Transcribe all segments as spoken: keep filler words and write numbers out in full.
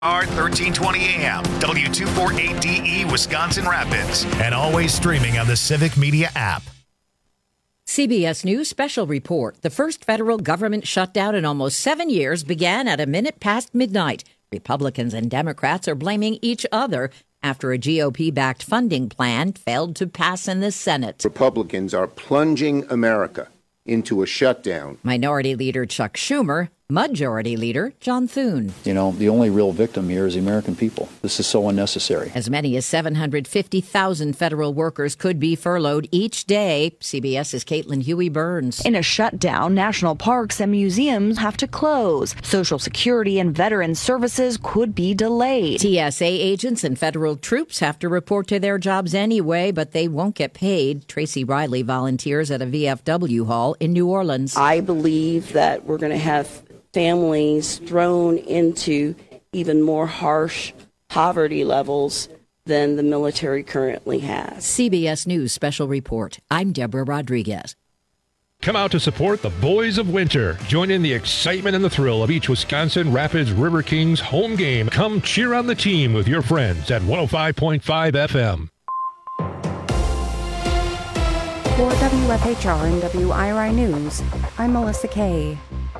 R thirteen twenty A M, W two forty-eight D E, Wisconsin Rapids, and always streaming on the Civic Media app. C B S News special report. The first federal government shutdown in almost seven years began at a minute past midnight. Republicans and Democrats are blaming each other after a G O P-backed funding plan failed to pass in the Senate. Republicans are plunging America into a shutdown. Minority Leader Chuck Schumer, Majority Leader John Thune. You know, the only real victim here is the American people. This is so unnecessary. As many as seven hundred fifty thousand federal workers could be furloughed each day. CBS's Caitlin Huey-Burns. In a shutdown, national parks and museums have to close. Social Security and veteran services could be delayed. T S A agents and federal troops have to report to their jobs anyway, but they won't get paid. Tracy Riley volunteers at a V F W hall in New Orleans. I believe that we're going to have families thrown into even more harsh poverty levels than the military currently has. C B S News special report. I'm Deborah Rodriguez. Come out to support the Boys of Winter. Join in the excitement and the thrill of each Wisconsin Rapids River Kings home game. Come cheer on the team with your friends at one oh five point five F M. For W F H R and W I R I News, I'm Melissa Kay.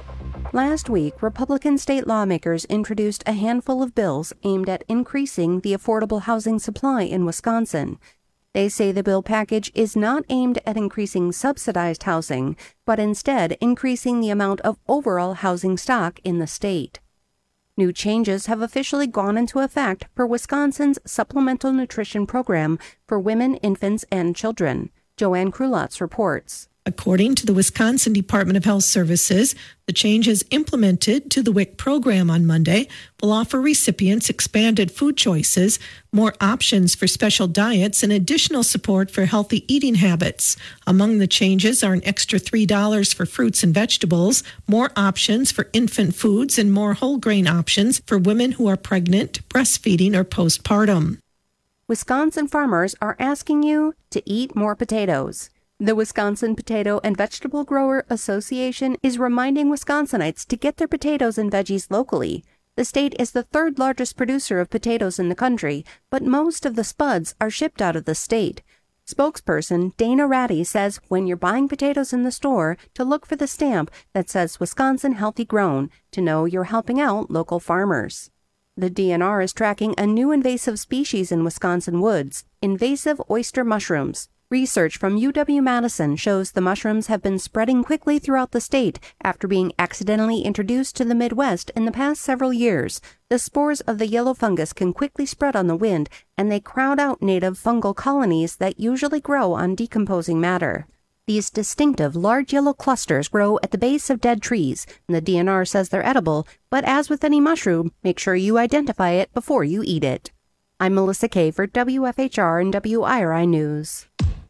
Last week, Republican state lawmakers introduced a handful of bills aimed at increasing the affordable housing supply in Wisconsin. They say the bill package is not aimed at increasing subsidized housing, but instead increasing the amount of overall housing stock in the state. New changes have officially gone into effect for Wisconsin's Supplemental Nutrition Program for women, infants, and children. Joanne Krulotz reports. According to the Wisconsin Department of Health Services, the changes implemented to the W I C program on Monday will offer recipients expanded food choices, more options for special diets, and additional support for healthy eating habits. Among the changes are an extra three dollars for fruits and vegetables, more options for infant foods, and more whole grain options for women who are pregnant, breastfeeding, or postpartum. Wisconsin farmers are asking you to eat more potatoes. The Wisconsin Potato and Vegetable Grower Association is reminding Wisconsinites to get their potatoes and veggies locally. The state is the third largest producer of potatoes in the country, but most of the spuds are shipped out of the state. Spokesperson Dana Ratty says when you're buying potatoes in the store, to look for the stamp that says Wisconsin Healthy Grown to know you're helping out local farmers. The D N R is tracking a new invasive species in Wisconsin woods, invasive oyster mushrooms. Research from U W-Madison shows the mushrooms have been spreading quickly throughout the state after being accidentally introduced to the Midwest in the past several years. The spores of the yellow fungus can quickly spread on the wind, and they crowd out native fungal colonies that usually grow on decomposing matter. These distinctive large yellow clusters grow at the base of dead trees, and the D N R says they're edible, but as with any mushroom, make sure you identify it before you eat it. I'm Melissa Kay for W F H R and W I R I News.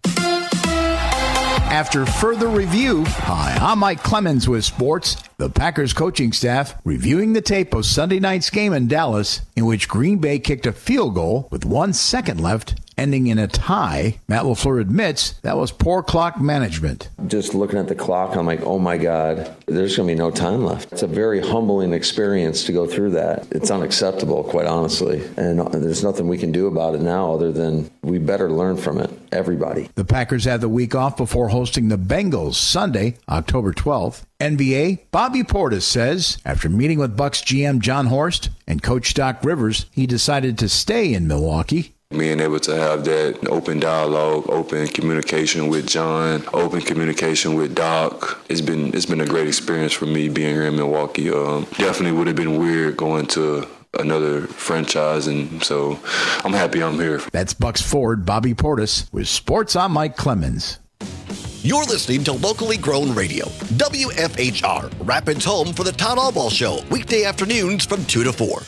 After further review, hi, I'm Mike Clemens with sports. The Packers coaching staff reviewing the tape of Sunday night's game in Dallas, in which Green Bay kicked a field goal with one second left, ending in a tie. Matt LaFleur admits that was poor clock management. Just looking at the clock, I'm like, oh my God, there's going to be no time left. It's a very humbling experience to go through that. It's unacceptable, quite honestly. And there's nothing we can do about it now other than we better learn from it, everybody. The Packers have the week off before hosting the Bengals Sunday, October twelfth. N B A, Bobby Portis says, after meeting with Bucks G M John Horst and Coach Doc Rivers, he decided to stay in Milwaukee. Being able to have that open dialogue, open communication with John, open communication with Doc, it's been it's been a great experience for me being here in Milwaukee. Um, definitely would have been weird going to another franchise, and so I'm happy I'm here. That's Bucks forward Bobby Portis with Sports. I'm Mike Clemens. You're listening to Locally Grown Radio, W F H R, Rapids home for the Todd Allball Show, weekday afternoons from two to four.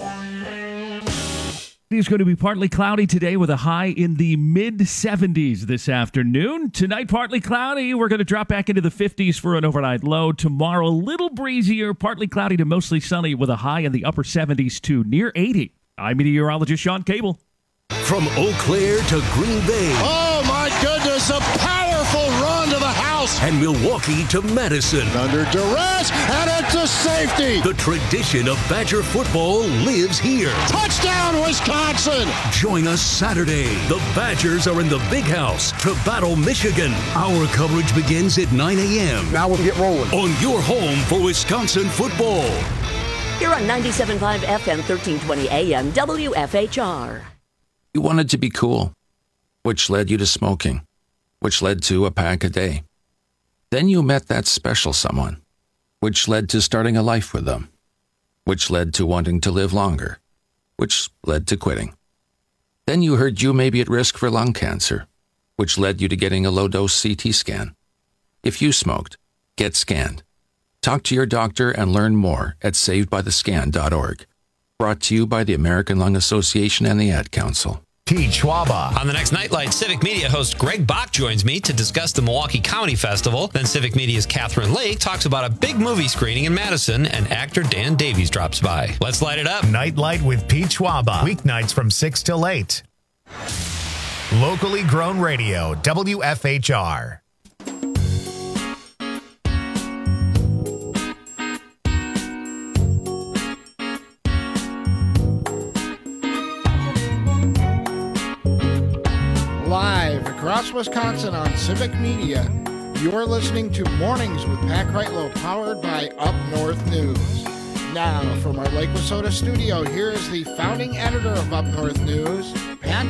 It's going to be partly cloudy today with a high in the mid seventies this afternoon. Tonight, partly cloudy. We're going to drop back into the fifties for an overnight low. Tomorrow, a little breezier, partly cloudy to mostly sunny with a high in the upper seventies to near eighty. I'm meteorologist Sean Cable. From Eau Claire to Green Bay. Oh, my goodness, a powerful run to the house. house. And Milwaukee to Madison. Under duress, and it's a safety. The tradition of Badger football lives here. Touchdown, Wisconsin! Join us Saturday. The Badgers are in the Big House to battle Michigan. Our coverage begins at nine a.m. Now we'll get rolling. On your home for Wisconsin football. Here on ninety-seven point five F M, thirteen twenty A M, W F H R. You wanted to be cool, which led you to smoking, which led to a pack a day. Then you met that special someone, which led to starting a life with them, which led to wanting to live longer, which led to quitting. Then you heard you may be at risk for lung cancer, which led you to getting a low-dose C T scan. If you smoked, get scanned. Talk to your doctor and learn more at saved by the scan dot org. Brought to you by the American Lung Association and the Ad Council. Pete Schwaba. On the next Nightlight, Civic Media host Greg Bach joins me to discuss the Milwaukee Comedy Festival. Then Civic Media's Catherine Lake talks about a big movie screening in Madison, and actor Dan Davies drops by. Let's light it up. Nightlight with Pete Schwaba. Weeknights from six till eight. Locally grown radio, W F H R. Live across Wisconsin on Civic Media, you're listening to Mornings with Pat Kreitlow, powered by Up North News. Now, from our Lake Wissota studio, here is the founding editor of Up North News, Pat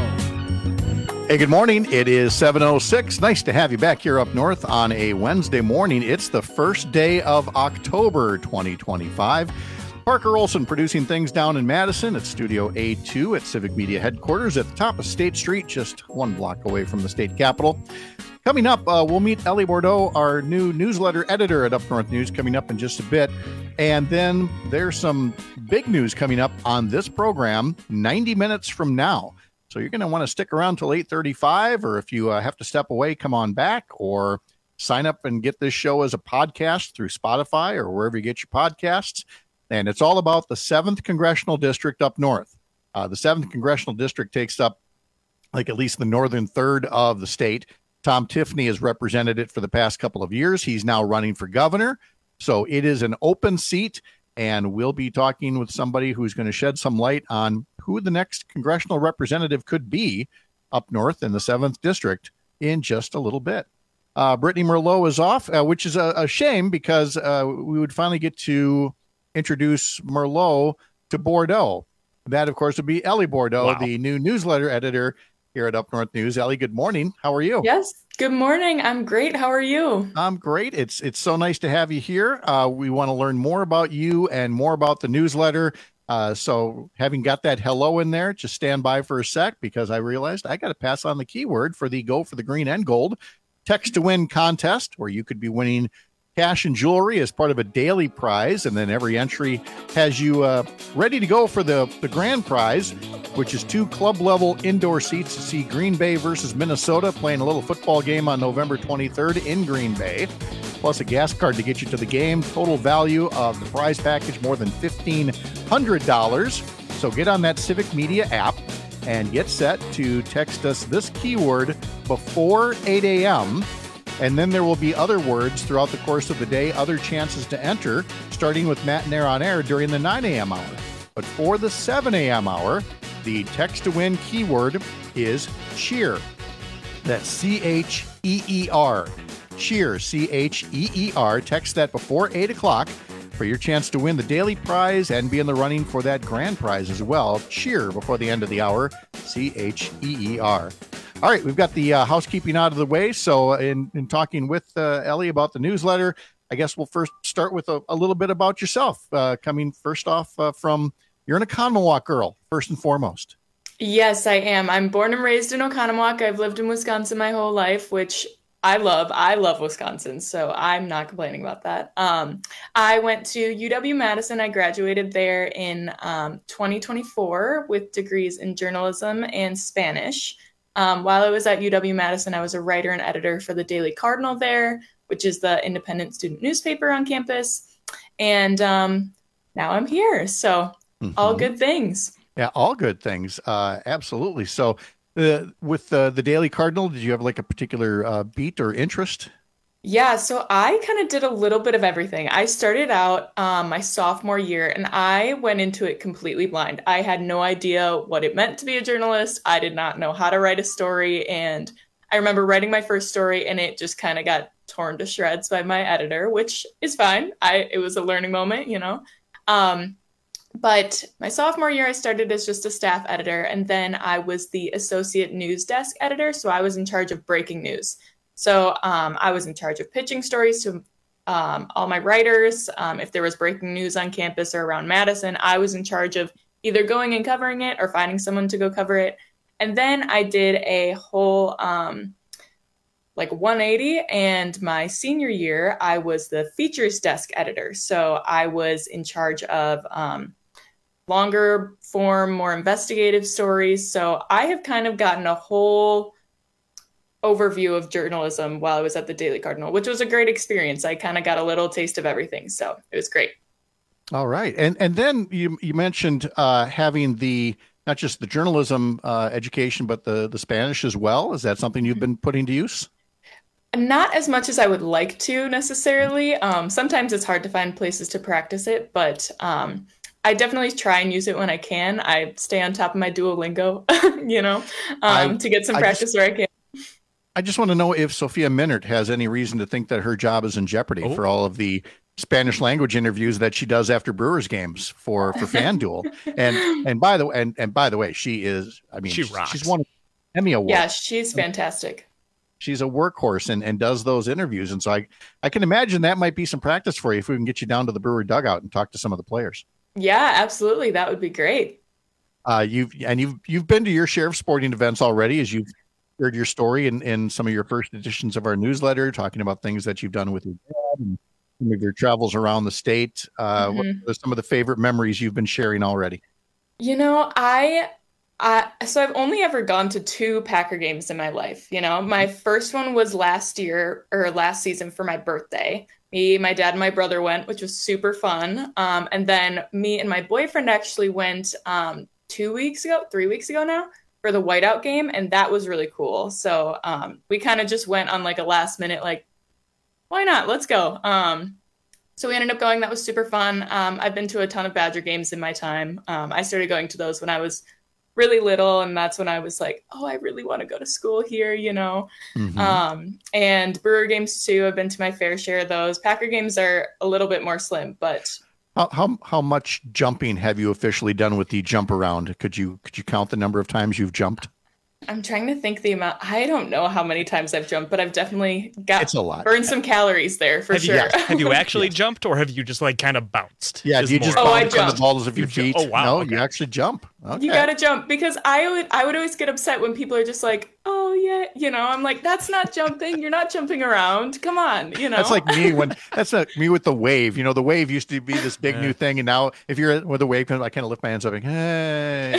Kreitlow. Hey, good morning. It is seven oh six. Nice to have you back here up north on a Wednesday morning. It's the first day of October twenty twenty-five. Parker Olson producing things down in Madison at Studio A two at Civic Media headquarters at the top of State Street, just one block away from the state capitol. Coming up, uh, we'll meet Ellie Bordeaux, our new newsletter editor at Up North News, coming up in just a bit. And then there's some big news coming up on this program ninety minutes from now. So you're going to want to stick around till eight thirty-five, or if you uh, have to step away, come on back, or sign up and get this show as a podcast through Spotify or wherever you get your podcasts. And it's all about the seventh Congressional District up north. Uh, the seventh Congressional District takes up like at least the northern third of the state. Tom Tiffany has represented it for the past couple of years. He's now running for governor. So it is an open seat, and we'll be talking with somebody who's going to shed some light on who the next congressional representative could be up north in the seventh District in just a little bit. Uh, Brittany Merlot is off, uh, which is a, a shame because uh, we would finally get to introduce Merlot to Bordeaux. That, of course, would be Ellie Bordeaux, wow. the new newsletter editor here at Up North News. Ellie, good morning. How are you? Yes, good morning. I'm great. How are you? I'm great. It's it's so nice to have you here. Uh, we want to learn more about you and more about the newsletter. Uh, so having got that hello in there, just stand by for a sec because I realized I got to pass on the keyword for the Go for the Green and Gold text to win contest, where you could be winning cash and jewelry as part of a daily prize, and then every entry has you uh, ready to go for the, the grand prize, which is two club-level indoor seats to see Green Bay versus Minnesota playing a little football game on November twenty-third in Green Bay, plus a gas card to get you to the game. Total value of the prize package, more than fifteen hundred dollars. So get on that Civic Media app and get set to text us this keyword before eight a.m., and then there will be other words throughout the course of the day, other chances to enter, starting with Matt and Air on Air during the nine a.m. hour. But for the seven a.m. hour, the text to win keyword is cheer. That's C H E E R. Cheer, C H E E R. Text that before eight o'clock for your chance to win the daily prize and be in the running for that grand prize as well. Cheer before the end of the hour, C H E E R. All right, we've got the uh, housekeeping out of the way. So in, in talking with uh, Ellie about the newsletter, I guess we'll first start with a, a little bit about yourself. Uh, coming first off uh, from, you're an Oconomowoc girl, first and foremost. Yes, I am. I'm born and raised in Oconomowoc. I've lived in Wisconsin my whole life, which I love. I love Wisconsin, so I'm not complaining about that. Um, I went to U W-Madison. I graduated there in um, twenty twenty-four with degrees in journalism and Spanish. Um, while I was at U W-Madison, I was a writer and editor for the Daily Cardinal there, which is the independent student newspaper on campus. And um, now I'm here. So mm-hmm. all good things. Yeah, all good things. Uh, absolutely. So uh, with uh, the Daily Cardinal, did you have like a particular uh, beat or interest? Yeah, so I kind of did a little bit of everything. I started out um, my sophomore year and I went into it completely blind. I had no idea what it meant to be a journalist. I did not know how to write a story. And I remember writing my first story and it just kind of got torn to shreds by my editor, which is fine. I it was a learning moment, you know. Um, but my sophomore year, I started as just a staff editor, and then I was the associate news desk editor. So I was in charge of breaking news. So um, I was in charge of pitching stories to um, all my writers. Um, if there was breaking news on campus or around Madison, I was in charge of either going and covering it or finding someone to go cover it. And then I did a whole um, like one eighty. And my senior year, I was the features desk editor. So I was in charge of um, longer form, more investigative stories. So I have kind of gotten a whole overview of journalism while I was at the Daily Cardinal, which was a great experience. I kind of got a little taste of everything. So it was great. All right. And and then you you mentioned uh, having the, not just the journalism uh, education, but the, the Spanish as well. Is that something you've been putting to use? Not as much as I would like to necessarily. Um, sometimes it's hard to find places to practice it, but um, I definitely try and use it when I can. I stay on top of my Duolingo, you know, um, I, to get some practice just, where I can. I just want to know if Sophia Minnaert has any reason to think that her job is in jeopardy oh. for all of the Spanish language interviews that she does after Brewers games for, for FanDuel. and and by the way, and, and by the way, she is, I mean, she she's, rocks. she's won Emmy Award. Yeah, she's fantastic. She's a workhorse and, and does those interviews. And so I, I can imagine that might be some practice for you if we can get you down to the Brewer dugout and talk to some of the players. Yeah, absolutely. That would be great. Uh, you've and you've you've been to your share of sporting events already, as you've heard your story in, in some of your first editions of our newsletter, talking about things that you've done with your dad and some of your travels around the state. Uh, mm-hmm. What are some of the favorite memories you've been sharing already? You know, I, I, so I've only ever gone to two Packer games in my life. You know, my first one was last year or last season for my birthday. Me, my dad, and my brother went, which was super fun. Um, and then me and my boyfriend actually went um, two weeks ago, three weeks ago now, for the whiteout game, and that was really cool. So um, we kind of just went on like a last minute, like, why not? Let's go. Um, so we ended up going. That was super fun. Um, I've been to a ton of Badger games in my time. Um, I started going to those when I was really little, and that's when I was like, oh, I really want to go to school here, you know. Mm-hmm. Um, and Brewer games too. I've been to my fair share of those. Packer games are a little bit more slim, but How, how how much jumping have you officially done with the jump around? Could you could you count the number of times you've jumped? I'm trying to think the amount. I don't know how many times I've jumped, but I've definitely got it's a lot. burned some calories there for have sure. You, yeah. Have you actually yes. jumped, or have you just like kind of bounced? Yeah, do you just oh, bounce on the balls of your you feet? Ju- oh, wow. No, okay. you actually jump. Okay. You gotta jump, because I would I would always get upset when people are just like, oh yeah, you know. I'm like, that's not jumping. You're not jumping around. Come on, you know. That's like me when that's like me with the wave. You know, the wave used to be this big yeah. new thing, and now if you're with the wave, I kind of lift my hands up and hey.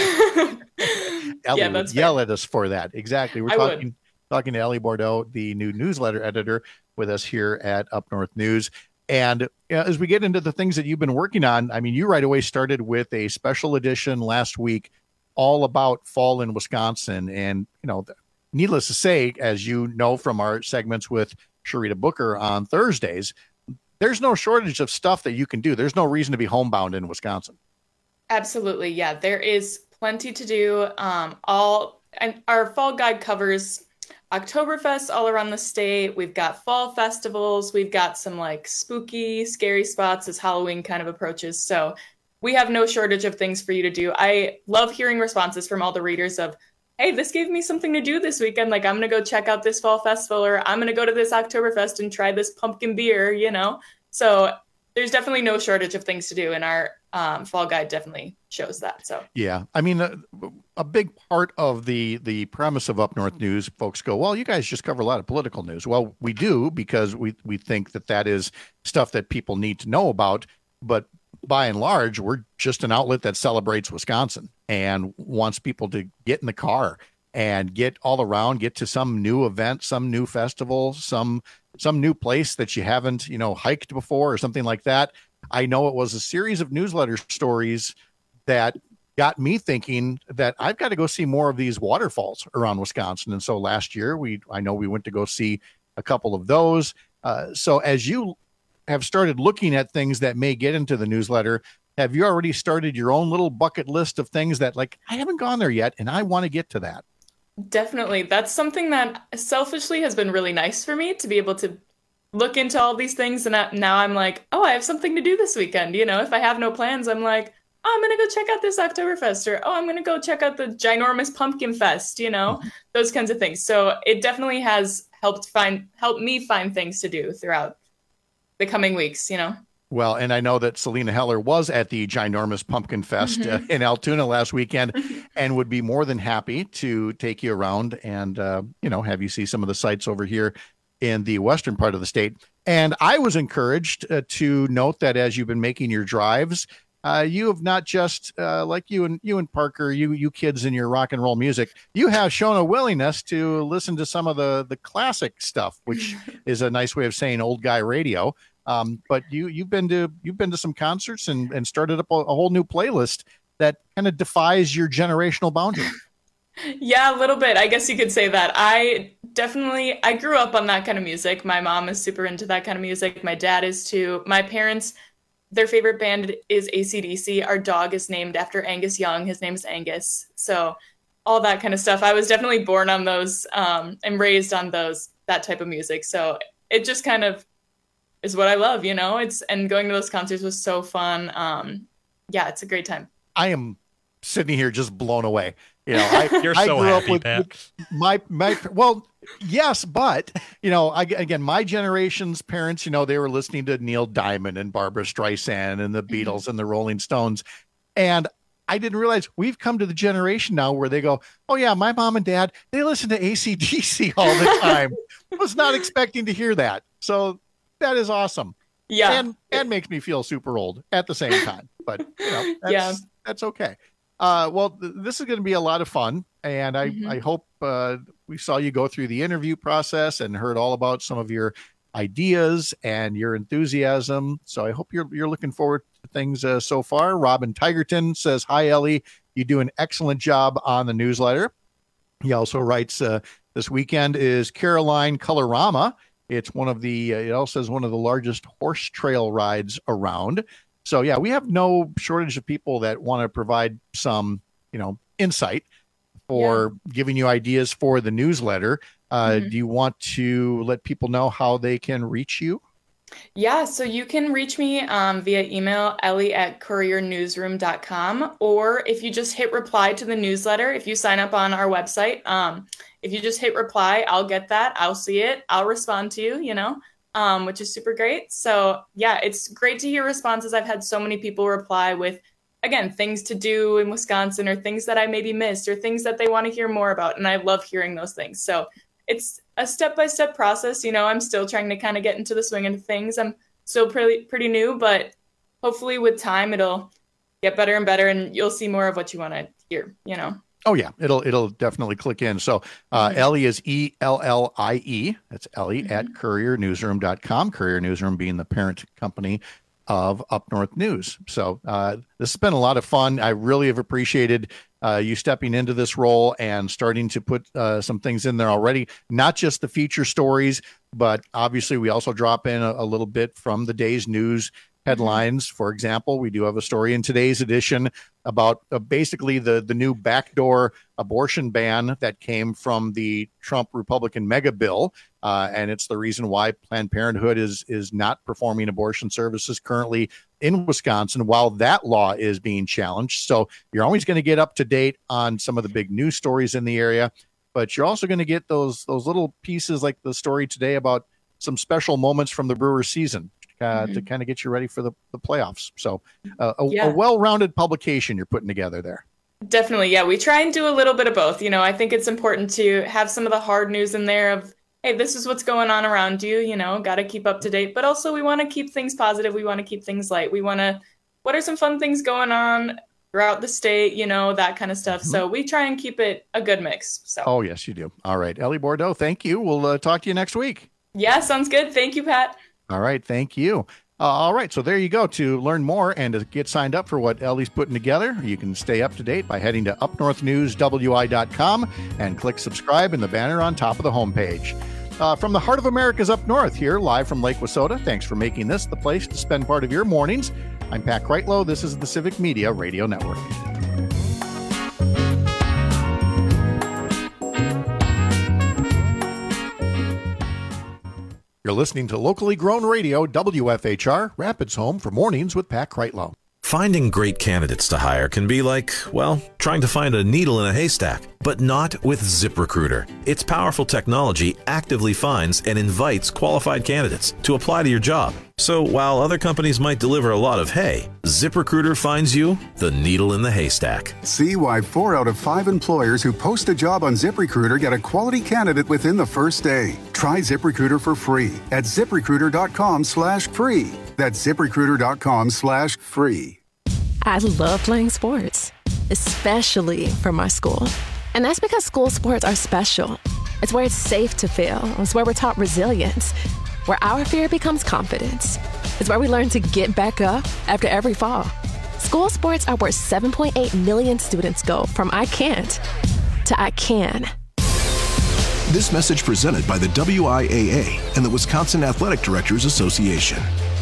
Ellie yeah, would yell fair. At us for that. Exactly. We're I talking would. talking to Ellie Bordeaux, the new newsletter editor, with us here at Up North News. And you know, as we get into the things that you've been working on, I mean, you right away started with a special edition last week all about fall in Wisconsin. And, you know, needless to say, as you know from our segments with Sharita Booker on Thursdays, there's no shortage of stuff that you can do. There's no reason to be homebound in Wisconsin. Absolutely. Yeah, there is plenty to do. Um, all and our fall guide covers Oktoberfest all around the state. We've got fall festivals. We've got some like spooky, scary spots as Halloween kind of approaches. So we have no shortage of things for you to do. I love hearing responses from all the readers of, hey, this gave me something to do this weekend. Like, I'm going to go check out this fall festival, or I'm going to go to this Oktoberfest and try this pumpkin beer, you know? So there's definitely no shortage of things to do, and our um, fall guide definitely shows that. So yeah, I mean, a, a big part of the the premise of Up North News, folks go, well, you guys just cover a lot of political news. Well, we do, because we we think that that is stuff that people need to know about. But by and large, we're just an outlet that celebrates Wisconsin and wants people to get in the car and get all around, get to some new event, some new festival, some some new place that you haven't, you know, hiked before or something like that. I know it was a series of newsletter stories that got me thinking that I've got to go see more of these waterfalls around Wisconsin. And so last year we, I know we went to go see a couple of those. Uh, so as you have started looking at things that may get into the newsletter, have you already started your own little bucket list of things that, like, I haven't gone there yet and I want to get to that? Definitely. That's something that selfishly has been really nice for me, to be able to look into all these things. And now I'm like, oh, I have something to do this weekend. You know, if I have no plans, I'm like, oh, I'm going to go check out this Oktoberfest, or, oh, I'm going to go check out the ginormous Pumpkin Fest, you know, mm-hmm. those kinds of things. So it definitely has helped find, helped me find things to do throughout the coming weeks, you know. Well, and I know that Selena Heller was at the ginormous Pumpkin Fest mm-hmm. uh, in Altoona last weekend and would be more than happy to take you around and, uh, you know, have you see some of the sites over here in the western part of the state. And I was encouraged uh, to note that as you've been making your drives, uh, you have not just uh, like you and you and Parker, you you kids in your rock and roll music, you have shown a willingness to listen to some of the the classic stuff, which is a nice way of saying old guy radio. Um, but you you've been to you've been to some concerts and, and started up a, a whole new playlist that kind of defies your generational boundary. Yeah, a little bit. I guess you could say that. I definitely I grew up on that kind of music. My mom is super into that kind of music. My dad is too. My parents, their favorite band is A C D C. Our dog is named after Angus Young. His name is Angus. So all that kind of stuff. I was definitely born on those um, and raised on those that type of music. So it just kind of is what I love, you know. It's and going to those concerts was so fun. Um, yeah, it's a great time. I am sitting here just blown away. You know, I, You're I so grew happy, up with, Pat. with my my well, yes, but you know, I, again, my generation's parents, you know, they were listening to Neil Diamond and Barbra Streisand and the Beatles and the Rolling Stones, and I didn't realize we've come to the generation now where they go, oh yeah, my mom and dad, they listen to A C D C all the time. I was not expecting to hear that, so that is awesome. Yeah, and and makes me feel super old at the same time, but you know, that's, yeah, that's okay. Uh, well, th- this is going to be a lot of fun, and I, Mm-hmm. I hope uh, we saw you go through the interview process and heard all about some of your ideas and your enthusiasm. So I hope you're you're looking forward to things uh, so far. Robin Tigerton says, hi, Ellie. You do an excellent job on the newsletter. He also writes, uh, this weekend is Caroline Colorama. It's one of the, uh, it also says one of the largest horse trail rides around. So yeah, we have no shortage of people that want to provide some, you know, insight for yeah. giving you ideas for the newsletter. Uh, mm-hmm. Do you want to let people know how they can reach you? Yeah, so you can reach me um, via email, Ellie at courier newsroom dot com, or if you just hit reply to the newsletter, if you sign up on our website, um, if you just hit reply, I'll get that. I'll see it. I'll respond to you, you know. Um, which is super great. So yeah, it's great to hear responses. I've had so many people reply with, again, things to do in Wisconsin or things that I maybe missed or things that they want to hear more about. And I love hearing those things. So it's a step-by-step process. You know, I'm still trying to kind of get into the swing of things. I'm still pretty, pretty new, but hopefully with time, it'll get better and better and you'll see more of what you want to hear, you know? Oh yeah, it'll it'll definitely click in. So uh, mm-hmm. Ellie is E L L I E. That's Ellie mm-hmm. at courier newsroom dot com. Courier Newsroom being the parent company of Up North News. So uh, this has been a lot of fun. I really have appreciated uh, you stepping into this role and starting to put uh, some things in there already. Not just the feature stories, but obviously we also drop in a, a little bit from the day's news headlines. For example, we do have a story in today's edition about uh, basically the, the new backdoor abortion ban that came from the Trump Republican mega bill. Uh, and it's the reason why Planned Parenthood is, is not performing abortion services currently in Wisconsin while that law is being challenged. So you're always going to get up to date on some of the big news stories in the area, but you're also going to get those, those little pieces like the story today about some special moments from the Brewers season. Uh, mm-hmm. to kind of get you ready for the, the playoffs. So uh, a, yeah. a well-rounded publication you're putting together there. Definitely. Yeah. We try and do a little bit of both. You know, I think it's important to have some of the hard news in there of, hey, this is what's going on around you, you know, got to keep up to date, but also we want to keep things positive. We want to keep things light. We want to, what are some fun things going on throughout the state, you know, that kind of stuff. Mm-hmm. So we try and keep it a good mix. So. Oh, yes, you do. All right. Ellie Bordeaux, thank you. We'll uh, talk to you next week. Yeah, sounds good. Thank you, Pat. All right. Thank you. Uh, all right. So there you go. To learn more and to get signed up for what Ellie's putting together, you can stay up to date by heading to up north news w i dot com and click subscribe in the banner on top of the homepage. Uh, from the heart of America's up north here, live from Lake Wissota. Thanks for making this the place to spend part of your mornings. I'm Pat Kreitlow. This is the Civic Media Radio Network. You're listening to locally grown radio, W F H R, Rapids home for mornings with Pat Kreitlow. Finding great candidates to hire can be like, well, trying to find a needle in a haystack, but not with ZipRecruiter. Its powerful technology actively finds and invites qualified candidates to apply to your job. So while other companies might deliver a lot of hay, ZipRecruiter finds you the needle in the haystack. See why four out of five employers who post a job on ZipRecruiter get a quality candidate within the first day. Try ZipRecruiter for free at ZipRecruiter.com slash free. That's ZipRecruiter.com slash free. I love playing sports, especially for my school. And that's because school sports are special. It's where it's safe to fail. It's where we're taught resilience, where our fear becomes confidence. It's where we learn to get back up after every fall. School sports are where seven point eight million students go from I can't to I can. This message presented by the W I A A and the Wisconsin Athletic Directors Association.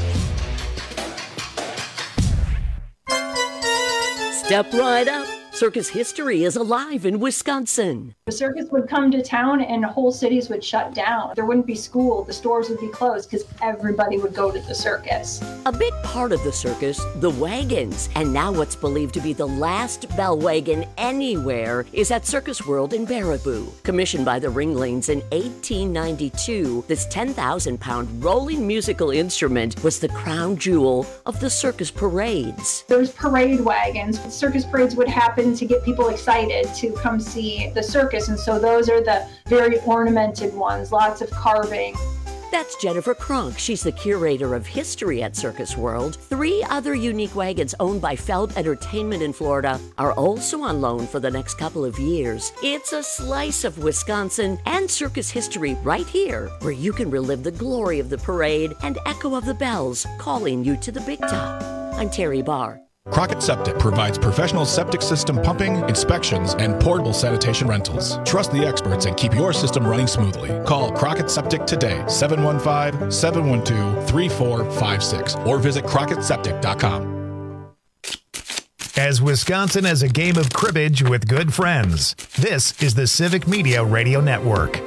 Step right up. Circus history is alive in Wisconsin. The circus would come to town and whole cities would shut down. There wouldn't be school, the stores would be closed because everybody would go to the circus. A big part of the circus, the wagons. And now what's believed to be the last bell wagon anywhere is at Circus World in Baraboo. Commissioned by the Ringlings in eighteen ninety-two, this ten thousand pound rolling musical instrument was the crown jewel of the circus parades. There's parade wagons. Circus parades would happen to get people excited to come see the circus, and so those are the very ornamented ones, lots of carving. That's Jennifer Kronk. She's the curator of history at Circus World. Three other unique wagons owned by Feld Entertainment in Florida are also on loan for the next couple of years. It's a slice of Wisconsin and circus history right here, where you can relive the glory of the parade and echo of the bells calling you to the big top. I'm Terry Barr. Crockett Septic provides professional septic system pumping, inspections, and portable sanitation rentals. Trust the experts and keep your system running smoothly. Call Crockett Septic today, seven one five, seven one two, three four five six, or visit crockett septic dot com. As Wisconsin has a game of cribbage with good friends, this is the Civic Media Radio Network.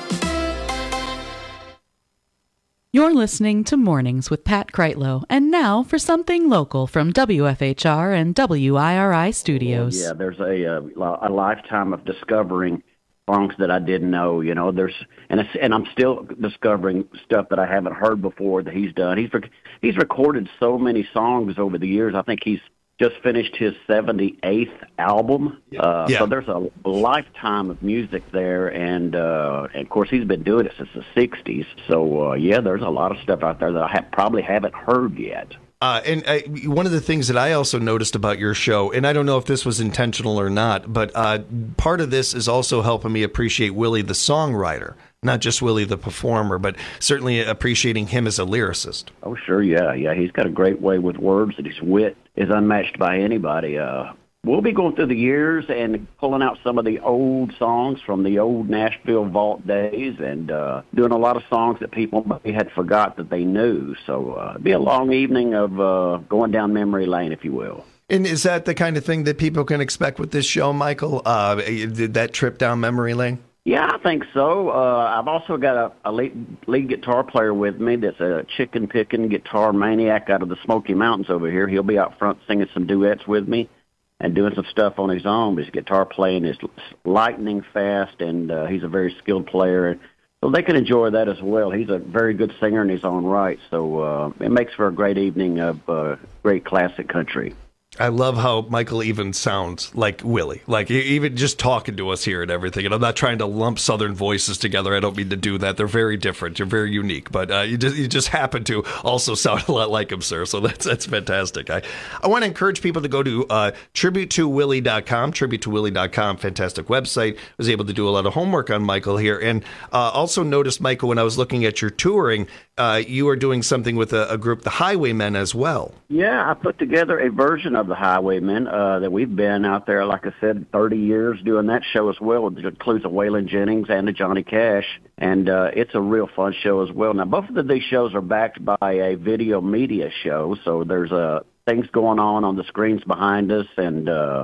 You're listening to Mornings with Pat Kreitlow, and now for something local from W F H R and W I R I Studios. Yeah, there's a, a, a lifetime of discovering songs that I didn't know. You know, there's and it's, and I'm still discovering stuff that I haven't heard before that he's done. He's he's recorded so many songs over the years. I think he's just finished his seventy-eighth album. Uh, yeah. So there's a lifetime of music there, and, uh, and of course he's been doing it since the sixties. So uh, yeah, there's a lot of stuff out there that I ha- probably haven't heard yet. Uh, and I, one of the things that I also noticed about your show, and I don't know if this was intentional or not, but uh, part of this is also helping me appreciate Willie the songwriter, not just Willie the performer, but certainly appreciating him as a lyricist. Oh, sure, yeah, yeah. He's got a great way with words, and his wit is unmatched by anybody. Uh, we'll be going through the years and pulling out some of the old songs from the old Nashville Vault days and uh, doing a lot of songs that people maybe had forgot that they knew. So uh, it'll be a long evening of uh, going down memory lane, if you will. And is that the kind of thing that people can expect with this show, Michael? Uh, that trip down memory lane? Yeah, I think so. Uh, I've also got a, a lead, lead guitar player with me that's a chicken-picking guitar maniac out of the Smoky Mountains over here. He'll be out front singing some duets with me and doing some stuff on his own. His guitar playing is lightning fast, and uh, he's a very skilled player. So they can enjoy that as well. He's a very good singer in his own right, so uh, it makes for a great evening of uh, great classic country. I love how Michael even sounds like Willie, like even just talking to us here and everything. And I'm not trying to lump Southern voices together. I don't mean to do that. They're very different. You're very unique, but uh, you just you just happen to also sound a lot like him, sir. So that's that's fantastic. I, I want to encourage people to go to uh, tribute to willie dot com, tribute to willie dot com, fantastic website. I was able to do a lot of homework on Michael here, and uh, also noticed, Michael, when I was looking at your touring, uh, you are doing something with a, a group, the Highwaymen, as well. Yeah, I put together a version of the Highwaymen uh, that we've been out there, like I said, thirty years doing that show as well. It includes a Waylon Jennings and a Johnny Cash, and uh, it's a real fun show as well. Now, both of these shows are backed by a video media show, so there's uh, things going on on the screens behind us, and uh,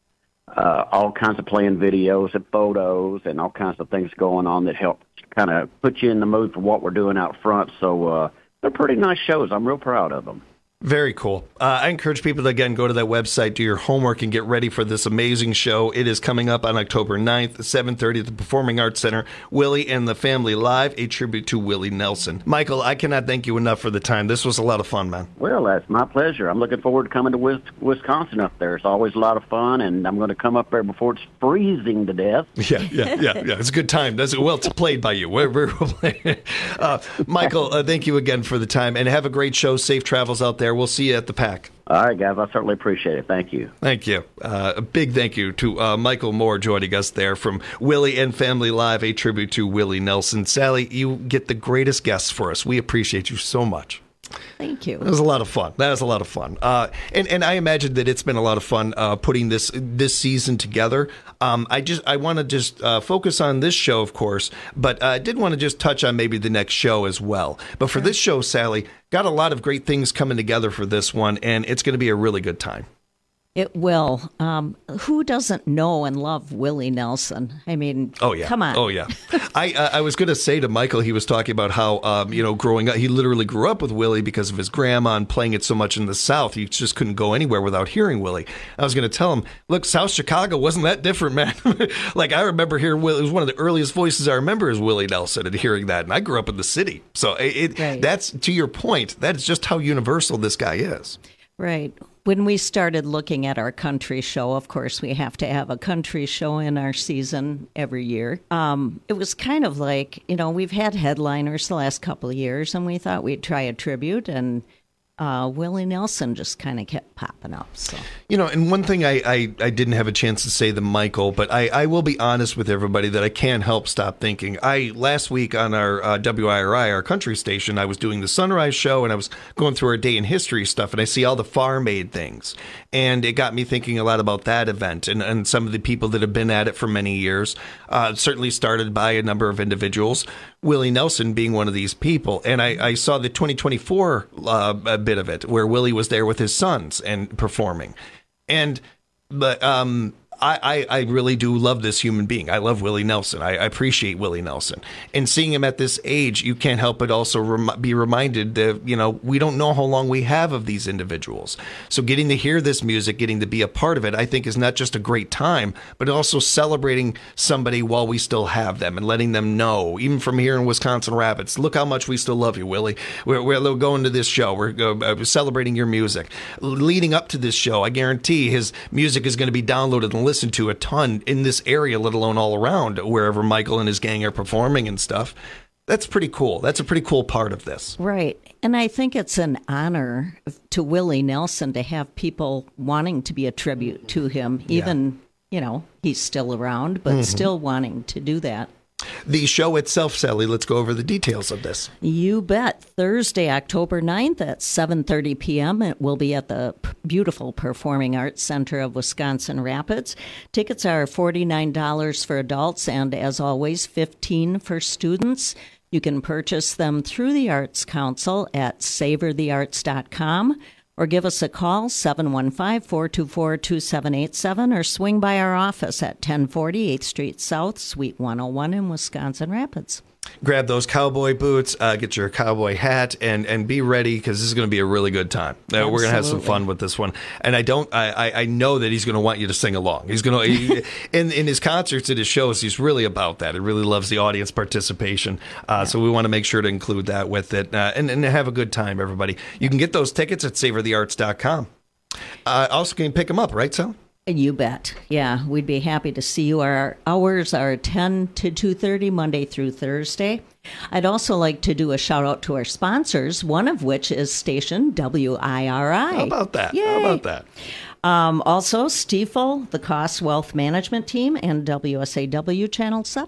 uh, all kinds of playing videos and photos and all kinds of things going on that help kind of put you in the mood for what we're doing out front. So uh, they're pretty nice shows. I'm real proud of them. Very cool. Uh, I encourage people to, again, go to that website, do your homework, and get ready for this amazing show. It is coming up on October ninth, seven thirty at the Performing Arts Center. Willie and the Family Live, a tribute to Willie Nelson. Michael, I cannot thank you enough for the time. This was a lot of fun, man. Well, that's my pleasure. I'm looking forward to coming to Wis- Wisconsin up there. It's always a lot of fun, and I'm going to come up there before it's freezing to death. Yeah, yeah, yeah, yeah. It's a good time. That's well it's played by you. We're, we're playing. Uh, Michael, uh, thank you again for the time, and have a great show. Safe travels out there. We'll see you at the Pack. All right, guys. I certainly appreciate it. Thank you. Thank you. Uh, a big thank you to uh, Michael Moore joining us there from Willie and Family Live, a tribute to Willie Nelson. Sally, you get the greatest guests for us. We appreciate you so much. Thank you. That was a lot of fun. That was a lot of fun. Uh, and, and I imagine that it's been a lot of fun uh, putting this this season together. Um, I just I want to just uh, focus on this show, of course, but I did want to just touch on maybe the next show as well. But for this show, Sally, got a lot of great things coming together for this one, and it's going to be a really good time. It will. Um, who doesn't know and love Willie Nelson? I mean, oh yeah, come on. Oh yeah. I uh, I was going to say to Michael, he was talking about how um, you know growing up, he literally grew up with Willie because of his grandma and playing it so much in the South. He just couldn't go anywhere without hearing Willie. I was going to tell him, look, South Chicago wasn't that different, man. Like I remember hearing Willie. It was one of the earliest voices I remember is Willie Nelson, and hearing that. And I grew up in the city, so it, Right. that's to your point. That is just how universal this guy is. Right. When we started looking at our country show, of course, we have to have a country show in our season every year. Um, it was kind of like, you know, we've had headliners the last couple of years, and we thought we'd try a tribute, and uh, Willie Nelson just kind of kept popping up. So, you know, and one thing I, I, I didn't have a chance to say to Michael, but I, I will be honest with everybody that I can't help stop thinking. I last week on our uh, W I R I, our country station, I was doing the Sunrise Show, and I was going through our day in history stuff, and I see all the farm aid things. And it got me thinking a lot about that event and, and some of the people that have been at it for many years, uh, certainly started by a number of individuals, Willie Nelson being one of these people. And I, I saw the twenty twenty-four uh, bit of it where Willie was there with his sons and performing. And but um, I, I, I really do love this human being. I love Willie Nelson. I, I appreciate Willie Nelson. And seeing him at this age, you can't help but also rem- be reminded that, you know, we don't know how long we have of these individuals. So getting to hear this music, getting to be a part of it, I think is not just a great time, but also celebrating somebody while we still have them and letting them know, even from here in Wisconsin Rapids, look how much we still love you, Willie. We're, we're going to this show. We're uh, celebrating your music. Leading up to this show, I guarantee his music is going to be downloaded and listened to a ton in this area, let alone all around wherever Michael and his gang are performing and stuff. That's pretty cool. That's a pretty cool part of this. right. And I think it's an honor to Willie Nelson to have people wanting to be a tribute to him, even, you know, he's still around, but Mhm. still wanting to do that. The show itself, Sally, let's go over the details of this. You bet. Thursday, October ninth at seven thirty p.m. It will be at the p- beautiful Performing Arts Center of Wisconsin Rapids. Tickets are forty-nine dollars for adults and, as always, fifteen dollars for students. You can purchase them through the Arts Council at savor the arts dot com or give us a call, seven one five, four two four, two seven eight seven, or swing by our office at ten forty eighth Street South, Suite one oh one in Wisconsin Rapids. Grab those cowboy boots, uh, get your cowboy hat, and and be ready because this is going to be a really good time. Uh, we're going to have some fun with this one. And I don't, I, I, I know that he's going to want you to sing along. He's going to, he, in in his concerts and his shows, he's really about that. He really loves the audience participation. Uh, so we want to make sure to include that with it uh, and and have a good time, everybody. You can get those tickets at savor the arts dot com. Uh, also, can you pick them up, right, Sal? You bet. Yeah, we'd be happy to see you. Our hours are ten to two thirty, Monday through Thursday. I'd also like to do a shout out to our sponsors, one of which is station W I R I. How about that? Yay. How about that? Um, also, Stiefel, the Cost Wealth Management Team, and W S A W Channel seven.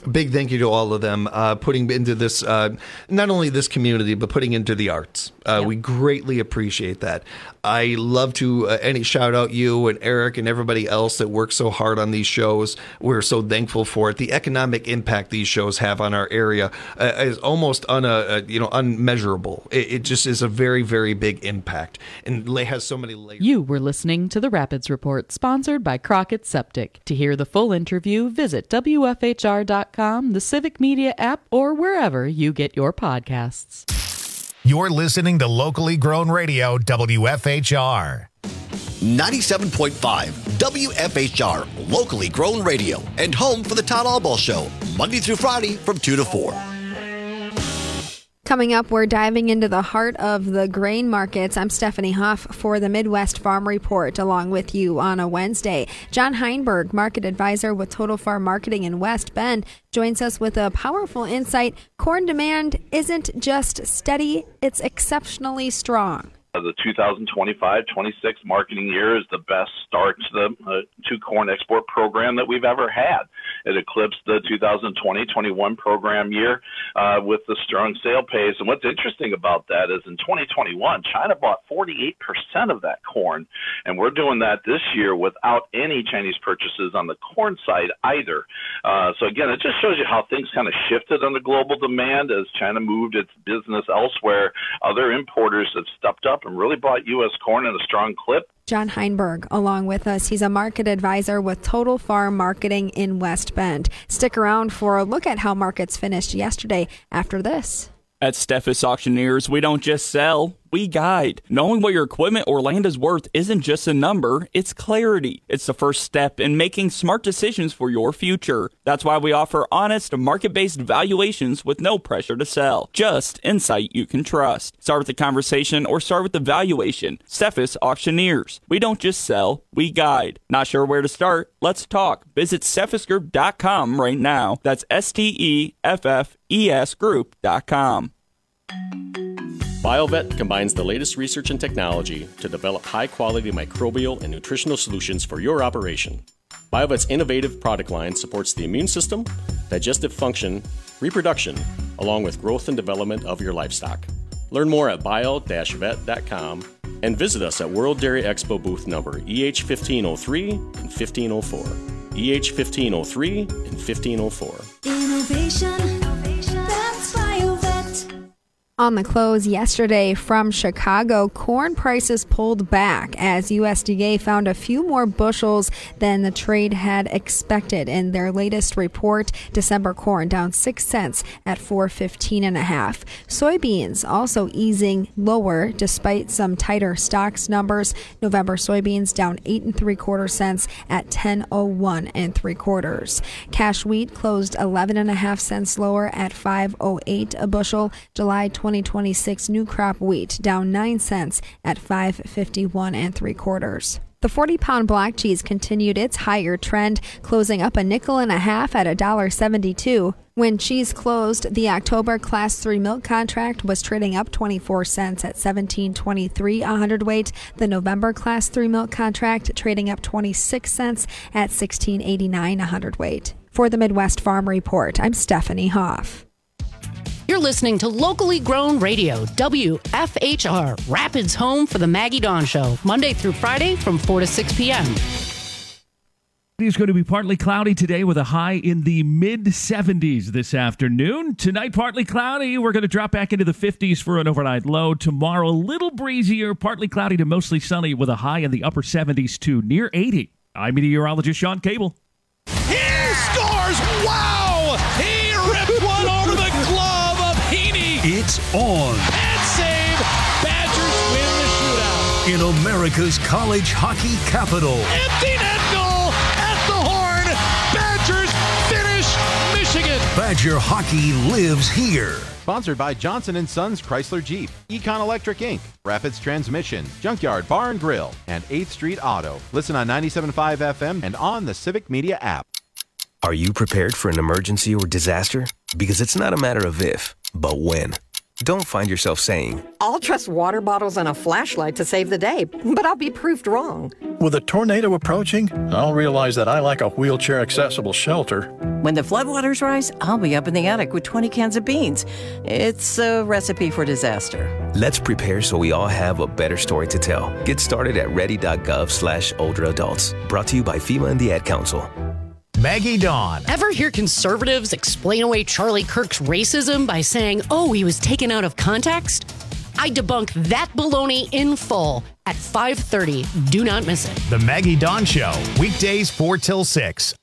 Big thank you to all of them uh, putting into this, uh, not only this community, but putting into the arts. Uh, yeah. We greatly appreciate that. I love to uh, any shout out you and Eric and everybody else that works so hard on these shows. We're so thankful for it. The economic impact these shows have on our area uh, is almost un, uh, you know unmeasurable. It, it just is a very, very big impact and has so many layers. You were listening to the Rapids Report, sponsored by Crockett Septic. To hear the full interview, visit W F H R dot com, the Civic Media app, or wherever you get your podcasts. You're listening to locally grown radio, W F H R. ninety-seven point five W F H R, locally grown radio, and home for the Todd Albaugh Show, Monday through Friday from two to four. Coming up, we're diving into the heart of the grain markets. I'm Stephanie Hoff for the Midwest Farm Report, along with you on a Wednesday. John Heinberg, market advisor with Total Farm Marketing in West Bend, joins us with a powerful insight. Corn demand isn't just steady, it's exceptionally strong. The two thousand twenty-five twenty-six marketing year is the best start to the uh, to corn export program that we've ever had. It eclipsed the two thousand twenty twenty-one program year uh, with the strong sale pace. And what's interesting about that is in twenty twenty-one, China bought forty-eight percent of that corn. And we're doing that this year without any Chinese purchases on the corn side either. Uh, so again, it just shows you how things kind of shifted on the global demand as China moved its business elsewhere. Other importers have stepped up and really brought U S corn in a strong clip. John Heinberg along with us. He's a market advisor with Total Farm Marketing in West Bend. Stick around for a look at how markets finished yesterday after this. At Steffes Auctioneers, we don't just sell, we guide. Knowing what your equipment or land is worth isn't just a number, it's clarity. It's the first step in making smart decisions for your future. That's why we offer honest, market-based valuations with no pressure to sell. Just insight you can trust. Start with the conversation or start with the valuation. Steffes Auctioneers. We don't just sell, we guide. Not sure where to start? Let's talk. Visit steffes group dot com right now. That's S T E F F E S group dot com. BioVet combines the latest research and technology to develop high-quality microbial and nutritional solutions for your operation. BioVet's innovative product line supports the immune system, digestive function, reproduction, along with growth and development of your livestock. Learn more at bio dash vet dot com and visit us at World Dairy Expo booth number E H fifteen oh three and fifteen oh four. E H fifteen oh three and fifteen oh four. Innovation, that's BioVet. On the close yesterday from Chicago, corn prices pulled back as U S D A found a few more bushels than the trade had expected. In their latest report, December corn down six cents at four fifteen and a half. Soybeans also easing lower despite some tighter stocks numbers. November soybeans down eight and three quarter cents at ten oh one and three quarters. Cash wheat closed eleven and a half cents lower at five oh eight a bushel. July twenty twenty-six new crop wheat down nine cents at five fifty-one and three quarters. The forty pound block cheese continued its higher trend, closing up a nickel and a half at one dollar seventy-two. When cheese closed, the October Class three milk contract was trading up twenty-four cents at seventeen twenty-three a hundredweight. The November Class three milk contract trading up twenty-six cents at sixteen eighty-nine a hundredweight. For the Midwest Farm Report, I'm Stephanie Hoff. You're listening to Locally Grown Radio, W F H R, Rapids home for the Maggie Dawn Show, Monday through Friday from four to six p.m. It is going to be partly cloudy today with a high in the mid seventies this afternoon. Tonight, partly cloudy. We're going to drop back into the fifties for an overnight low. Tomorrow, a little breezier, partly cloudy to mostly sunny with a high in the upper seventies to near eighty. I'm meteorologist Sean Cable. He scores! Wow! He ripped one over the glove! It's on. And save. Badgers win the shootout. In America's college hockey capital. Empty net goal at the horn. Badgers finish Michigan. Badger hockey lives here. Sponsored by Johnson and Sons Chrysler Jeep, Econ Electric Incorporated, Rapids Transmission, Junkyard Bar and Grill, and eighth Street Auto. Listen on ninety-seven point five F M and on the Civic Media app. Are you prepared for an emergency or disaster? Because it's not a matter of if, but when. Don't find yourself saying, I'll trust water bottles and a flashlight to save the day, but I'll be proved wrong. With a tornado approaching, I'll realize that I lack a wheelchair-accessible shelter. When the floodwaters rise, I'll be up in the attic with twenty cans of beans. It's a recipe for disaster. Let's prepare so we all have a better story to tell. Get started at ready.gov slash older adults. Brought to you by FEMA and the Ad Council. Maggie Dawn. Ever hear conservatives explain away Charlie Kirk's racism by saying, oh, he was taken out of context? I debunk that baloney in full at five thirty. Do not miss it. The Maggie Dawn Show, weekdays four till six.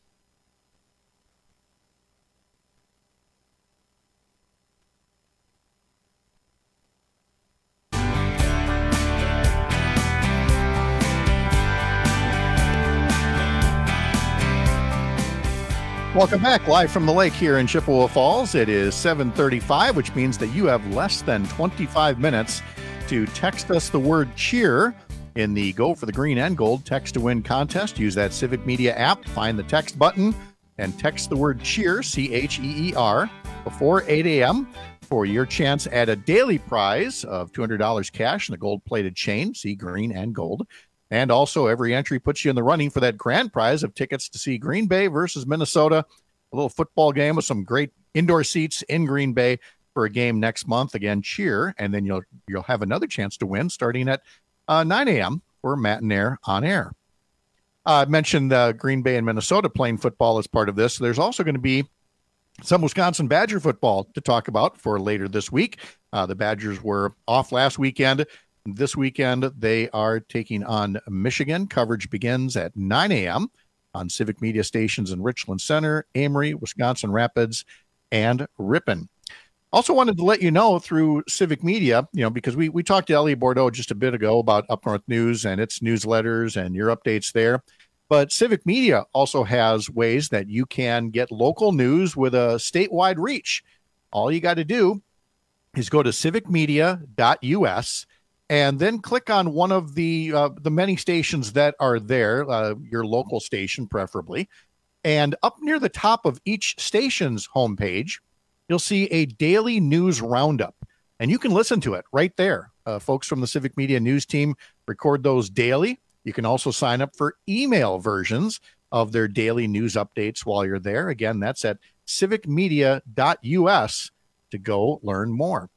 Welcome back, live from the lake here in Chippewa Falls. It is seven thirty-five, which means that you have less than twenty-five minutes to text us the word cheer in the Go for the Green and Gold Text to Win contest. Use that Civic Media app, find the text button, and text the word cheer, C H E E R, before eight a.m. for your chance at a daily prize of two hundred dollars cash and a gold-plated chain, see green and gold. And also, every entry puts you in the running for that grand prize of tickets to see Green Bay versus Minnesota, a little football game with some great indoor seats in Green Bay for a game next month. Again, cheer, and then you'll you'll have another chance to win starting at uh, nine a.m. for Matt and Air on air. Uh, I mentioned uh, Green Bay and Minnesota playing football as part of this. So there's also going to be some Wisconsin Badger football to talk about for later this week. Uh, the Badgers were off last weekend. This weekend, they are taking on Michigan. Coverage begins at nine a.m. on Civic Media stations in Richland Center, Amory, Wisconsin Rapids, and Ripon. Also wanted to let you know through Civic Media, you know, because we, we talked to Ellie Bordeaux just a bit ago about Up North News and its newsletters and your updates there. But Civic Media also has ways that you can get local news with a statewide reach. All you got to do is go to civic media dot U S and then click on one of the uh, the many stations that are there, uh, your local station preferably. And up near the top of each station's homepage, you'll see a daily news roundup. And you can listen to it right there. Uh, folks from the Civic Media News team record those daily. You can also sign up for email versions of their daily news updates while you're there. Again, that's at civic media dot U S to go learn more.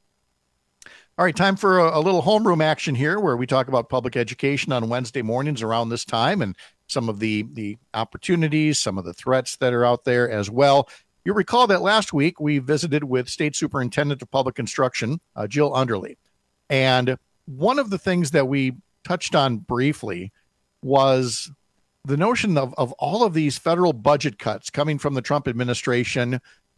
All right, time for a, a little homeroom action here where we talk about public education on Wednesday mornings around this time and some of the, the opportunities, some of the threats that are out there as well. You recall that last week we visited with State Superintendent of Public Instruction, uh, Jill Underly. And one of the things that we touched on briefly was the notion of, of all of these federal budget cuts coming from the Trump administration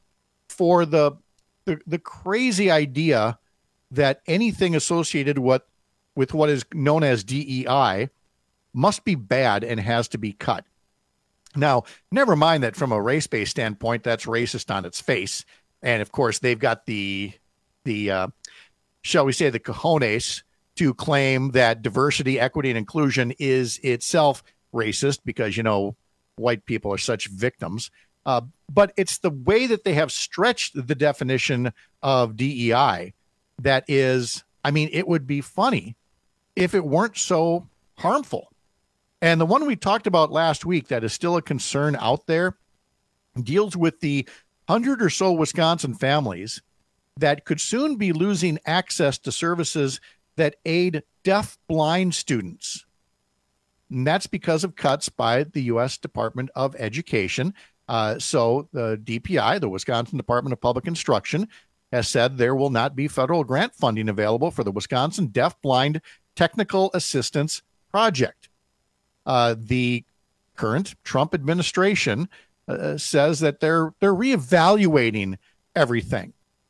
for the the, the crazy idea that anything associated with, with what is known as D E I must be bad and has to be cut. Now, never mind that from a race-based standpoint, that's racist on its face. And of course, they've got the, the uh, shall we say, the cojones to claim that diversity, equity, and inclusion is itself racist because, you know, white people are such victims. Uh, but it's the way that they have stretched the definition of D E I that is, I mean, it would be funny if it weren't so harmful. And the one we talked about last week that is still a concern out there deals with the hundred or so Wisconsin families that could soon be losing access to services that aid deaf-blind students. And that's because of cuts by the U S Department of Education. Uh, so the D P I, the Wisconsin Department of Public Instruction, has said there will not be federal grant funding available for the Wisconsin Deaf-Blind Technical Assistance Project. Uh, the current Trump administration uh, says that they're they're reevaluating everything,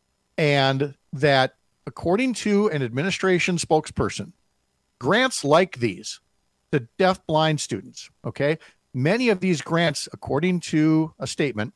and that according to an administration spokesperson, grants like these to deaf-blind students, okay, many of these grants, according to a statement,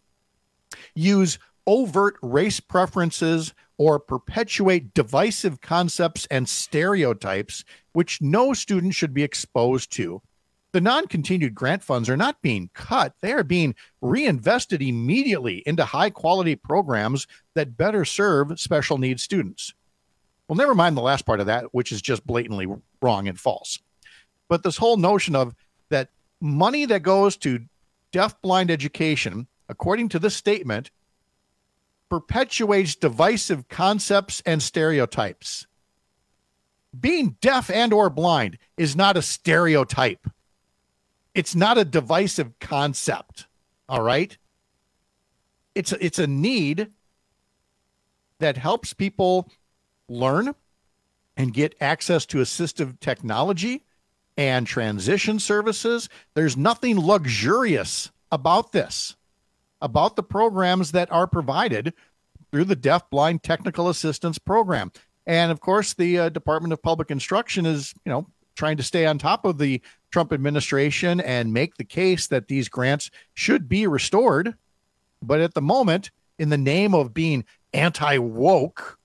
use overt race preferences or perpetuate divisive concepts and stereotypes which no student should be exposed to. The non-continued grant funds are not being cut. They are being reinvested immediately into high-quality programs that better serve special needs students. Well, never mind the last part of that, which is just blatantly wrong and false. But this whole notion of that money that goes to deaf-blind education, according to this statement, perpetuates divisive concepts and stereotypes. Being deaf and or blind is not a stereotype. It's not a divisive concept. All right? It's a, it's a need that helps people learn and get access to assistive technology and transition services. There's nothing luxurious about this, about the programs that are provided through the Deaf-Blind Technical Assistance Program. And of course, the uh, Department of Public Instruction is, you know, trying to stay on top of the Trump administration and make the case that these grants should be restored. But at the moment, in the name of being anti-woke,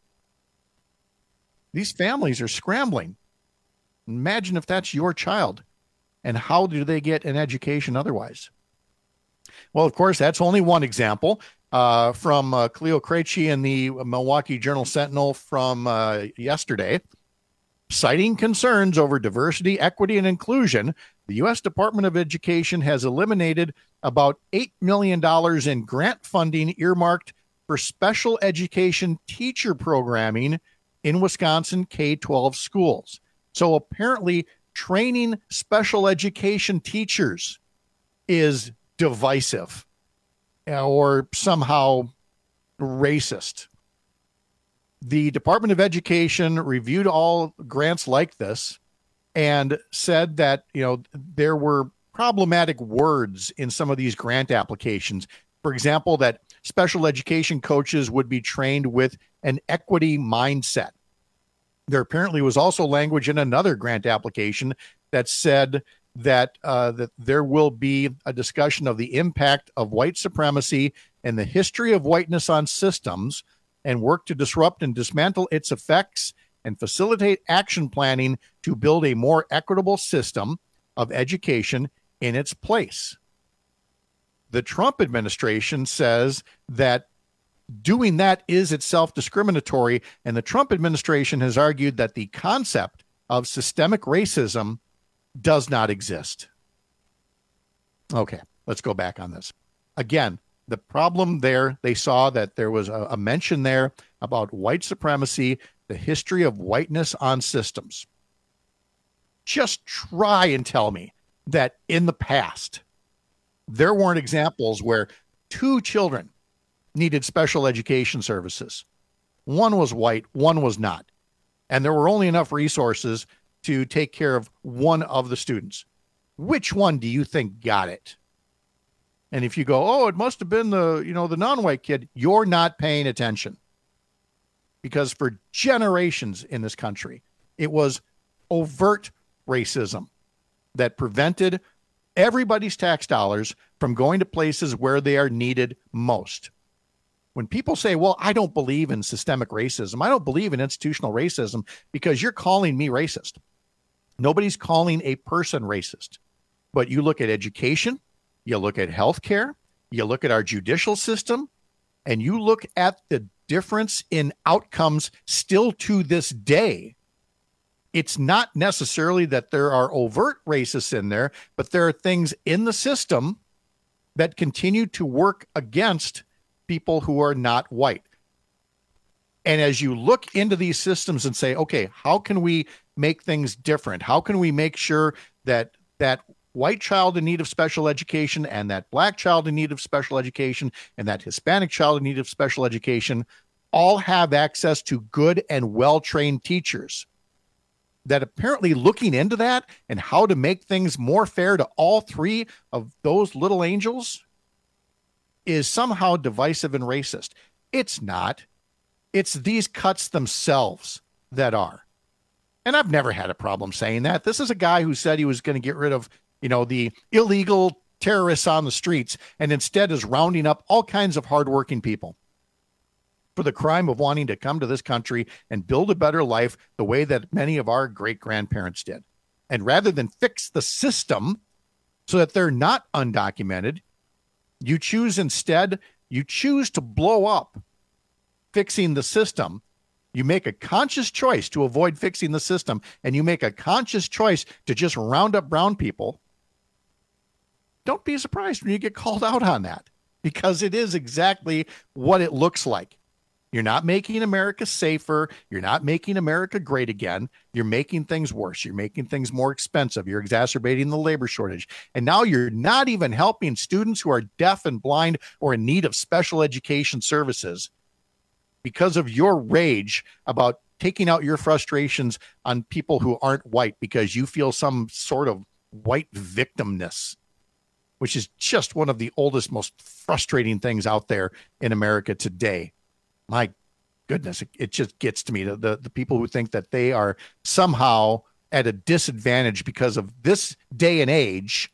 these families are scrambling. Imagine if that's your child, and how do they get an education otherwise? Well, of course, that's only one example. Uh, from uh, Cleo Krejci in the Milwaukee Journal Sentinel from uh, yesterday. Citing concerns over diversity, equity, and inclusion, the U S Department of Education has eliminated about eight million dollars in grant funding earmarked for special education teacher programming in Wisconsin K twelve schools. So apparently training special education teachers is divisive or somehow racist. The Department of Education reviewed all grants like this and said that, you know, there were problematic words in some of these grant applications. For example, that special education coaches would be trained with an equity mindset. There apparently was also language in another grant application that said that uh, that there will be a discussion of the impact of white supremacy and the history of whiteness on systems, and work to disrupt and dismantle its effects and facilitate action planning to build a more equitable system of education in its place. The Trump administration says that doing that is itself discriminatory, and the Trump administration has argued that the concept of systemic racism does not exist. Okay, let's go back on this. Again, the problem there, they saw that there was a, a mention there about white supremacy, the history of whiteness on systems. Just try and tell me that in the past, there weren't examples where two children needed special education services. One was white, one was not. And there were only enough resources to take care of one of the students. Which one do you think got it? And if you go, oh, it must have been the, you know, the non-white kid, you're not paying attention. Because for generations in this country, it was overt racism that prevented everybody's tax dollars from going to places where they are needed most. When people say, well, I don't believe in systemic racism, I don't believe in institutional racism because you're calling me racist. Nobody's calling a person racist. But you look at education, you look at healthcare, you look at our judicial system, and you look at the difference in outcomes still to this day. It's not necessarily that there are overt racists in there, but there are things in the system that continue to work against people who are not white. And as you look into these systems and say, okay, how can we make things different? How can we make sure that that white child in need of special education and that black child in need of special education and that Hispanic child in need of special education all have access to good and well-trained teachers? That apparently looking into that and how to make things more fair to all three of those little angels is somehow divisive and racist. It's not. It's these cuts themselves that are. And I've never had a problem saying that. This is a guy who said he was going to get rid of, you know, the illegal terrorists on the streets and instead is rounding up all kinds of hardworking people for the crime of wanting to come to this country and build a better life the way that many of our great-grandparents did. And rather than fix the system so that they're not undocumented, you choose instead, you choose to blow up fixing the system you make a conscious choice to avoid fixing the system, and you make a conscious choice to just round up brown people, don't be surprised when you get called out on that, because it is exactly what it looks like. You're not making America safer. You're not making America great again. You're making things worse. You're making things more expensive. You're exacerbating the labor shortage. And now you're not even helping students who are deaf and blind or in need of special education services because of your rage about taking out your frustrations on people who aren't white because you feel some sort of white victimness, which is just one of the oldest, most frustrating things out there in America today. My goodness, it, it just gets to me. The, the the people who think that they are somehow at a disadvantage because of this day and age,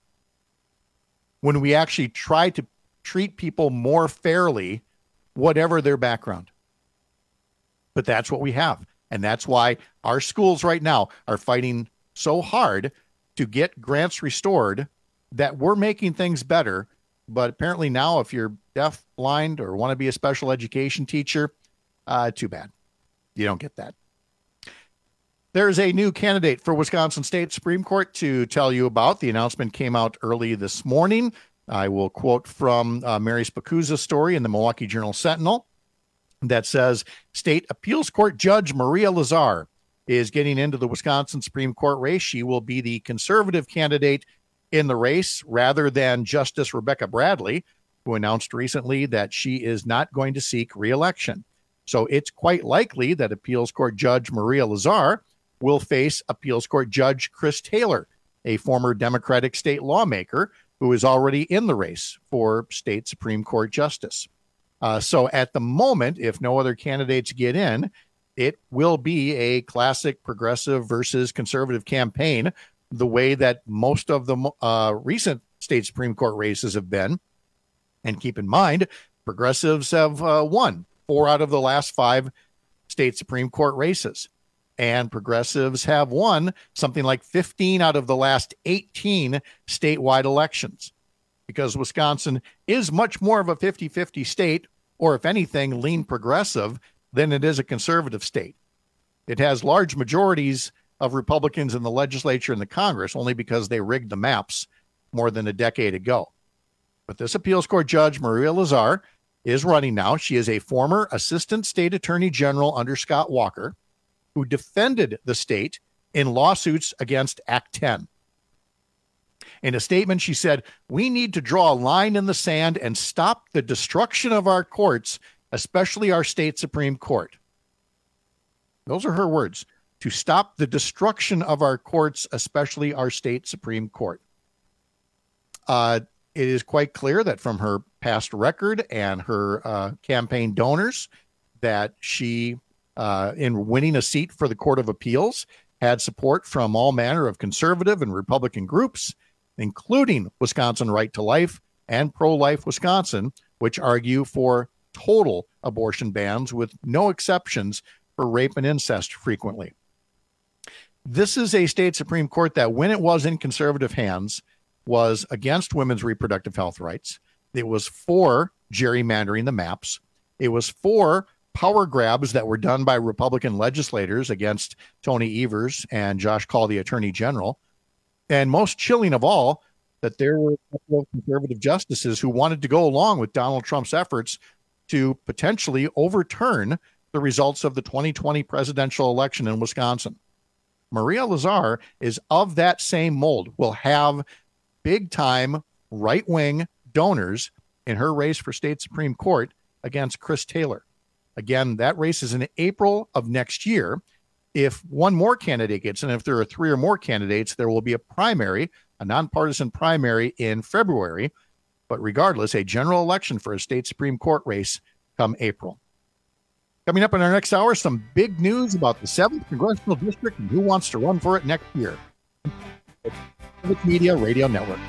when we actually try to treat people more fairly, whatever their background. But that's what we have. And that's why our schools right now are fighting so hard to get grants restored that we're making things better. But apparently now, if you're deaf, blind, or want to be a special education teacher, uh, too bad. You don't get that. There's a new candidate for Wisconsin State Supreme Court to tell you about. The announcement came out early this morning. I will quote from uh, Mary Spacuzza's story in the Milwaukee Journal Sentinel that says, State Appeals Court Judge Maria Lazar is getting into the Wisconsin Supreme Court race. She will be the conservative candidate in the race rather than Justice Rebecca Bradley, who announced recently that she is not going to seek re-election. So it's quite likely that Appeals Court Judge Maria Lazar will face Appeals Court Judge Chris Taylor, a former Democratic state lawmaker who is already in the race for state Supreme Court justice. Uh, so at the moment, if no other candidates get in, it will be a classic progressive versus conservative campaign, the way that most of the uh, recent state Supreme Court races have been. And keep in mind, progressives have uh, won four out of the last five state Supreme Court races. And progressives have won something like fifteen out of the last eighteen statewide elections, because Wisconsin is much more of a fifty-fifty state, or if anything, lean progressive, than it is a conservative state. It has large majorities of Republicans in the legislature and the Congress only because they rigged the maps more than a decade ago. But this appeals court judge, Maria Lazar, is running now. She is a former assistant state attorney general under Scott Walker, who defended the state in lawsuits against Act ten. In a statement, she said, "We need to draw a line in the sand and stop the destruction of our courts, especially our state Supreme Court." Those are her words. To stop the destruction of our courts, especially our state Supreme Court. Uh, it is quite clear that from her past record and her uh, campaign donors that she, uh, in winning a seat for the Court of Appeals, had support from all manner of conservative and Republican groups, including Wisconsin Right to Life and Pro-Life Wisconsin, which argue for total abortion bans with no exceptions for rape and incest frequently. This is a state Supreme Court that, when it was in conservative hands, was against women's reproductive health rights. It was for gerrymandering the maps. It was for power grabs that were done by Republican legislators against Tony Evers and Josh Kaul, the Attorney General. And most chilling of all, that there were a couple of conservative justices who wanted to go along with Donald Trump's efforts to potentially overturn the results of the twenty twenty presidential election in Wisconsin. Maria Lazar is of that same mold, will have big-time right-wing donors in her race for state Supreme Court against Chris Taylor. Again, that race is in April of next year. If one more candidate gets in, if there are three or more candidates, there will be a primary, a nonpartisan primary in February. But regardless, a general election for a state Supreme Court race come April. Coming up in our next hour, some big news about the seventh Congressional District and who wants to run for it next year. Civic Media Radio Network.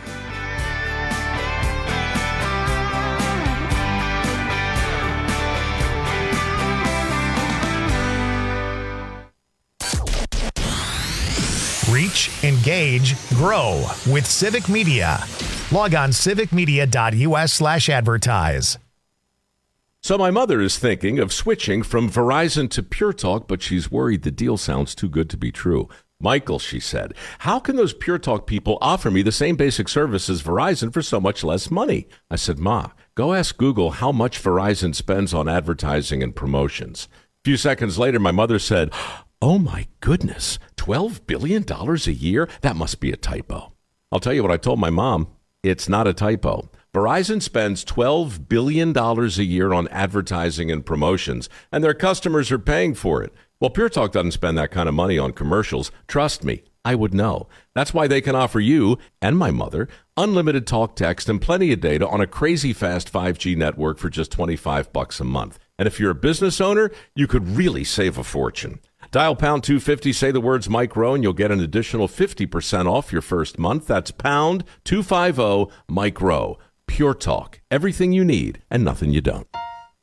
Reach, engage, grow with Civic Media. Log on civic media dot u s slash advertise. So my mother is thinking of switching from Verizon to Pure Talk, but she's worried the deal sounds too good to be true. Michael, she said, how can those Pure Talk people offer me the same basic service as Verizon for so much less money? I said, Ma, go ask Google how much Verizon spends on advertising and promotions. A few seconds later, my mother said, oh my goodness, twelve billion dollars a year? That must be a typo. I'll tell you what I told my mom. It's not a typo. Verizon spends twelve billion dollars a year on advertising and promotions, and their customers are paying for it. Well, Pure Talk doesn't spend that kind of money on commercials. Trust me, I would know. That's why they can offer you and my mother unlimited talk, text, and plenty of data on a crazy fast five G network for just twenty-five bucks a month. And if you're a business owner, you could really save a fortune. Dial pound two fifty, say the words Mike Rowe, and you'll get an additional fifty percent off your first month. That's pound two fifty, Mike Rowe. Pure Talk. Everything you need and nothing you don't.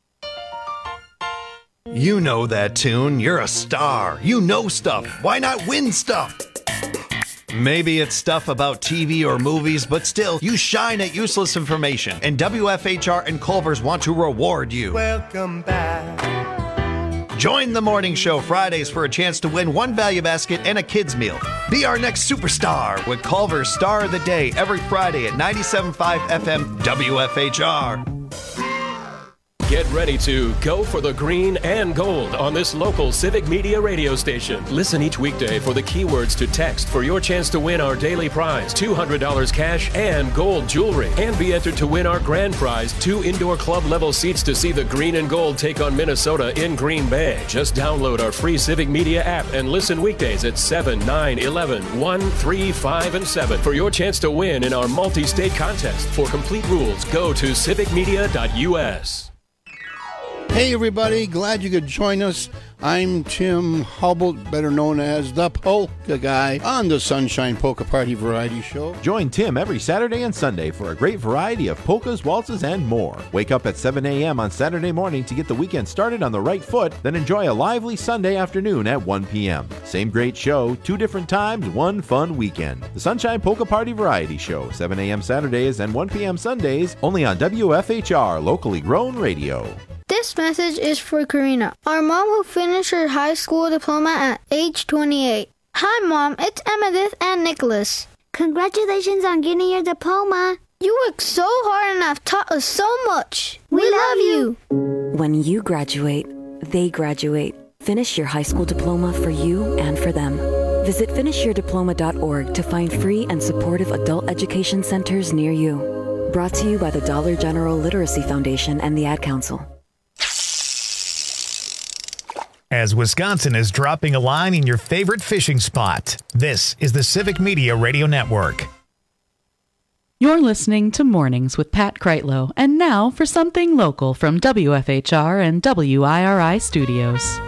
You know that tune. You're a star. You know stuff. Why not win stuff? Maybe it's stuff about T V or movies, but still, you shine at useless information. And W F H R and Culver's want to reward you. Welcome back. Join the morning show Fridays for a chance to win one value basket and a kid's meal. Be our next superstar with Culver's Star of the Day every Friday at ninety-seven point five F M W F H R. Get ready to go for the green and gold on this local Civic Media radio station. Listen each weekday for the keywords to text for your chance to win our daily prize, two hundred dollars cash and gold jewelry. And be entered to win our grand prize, two indoor club level seats to see the green and gold take on Minnesota in Green Bay. Just download our free Civic Media app and listen weekdays at seven, nine, eleven, one, three, five, and seven for your chance to win in our multi-state contest. For complete rules, go to civic media dot U S. Hey everybody, glad you could join us. I'm Tim Hubble, better known as the Polka Guy, on the Sunshine Polka Party Variety Show. Join Tim every Saturday and Sunday for a great variety of polkas, waltzes, and more. Wake up at seven a.m. on Saturday morning to get the weekend started on the right foot, then enjoy a lively Sunday afternoon at one p.m. Same great show, two different times, one fun weekend. The Sunshine Polka Party Variety Show, seven a.m. Saturdays and one p.m. Sundays, only on W F H R, locally grown radio. This message is for Karina, our mom who finished her high school diploma at age twenty-eight. Hi, Mom. It's Emmettith and Nicholas. Congratulations on getting your diploma. You worked so hard and have taught us so much. We, we love you. When you graduate, they graduate. Finish your high school diploma for you and for them. Visit finish your diploma dot org to find free and supportive adult education centers near you. Brought to you by the Dollar General Literacy Foundation and the Ad Council. As Wisconsin is dropping a line in your favorite fishing spot, this is the Civic Media Radio Network. You're listening to Mornings with Pat Kreitlow, and now for something local from W F H R and W I R I Studios.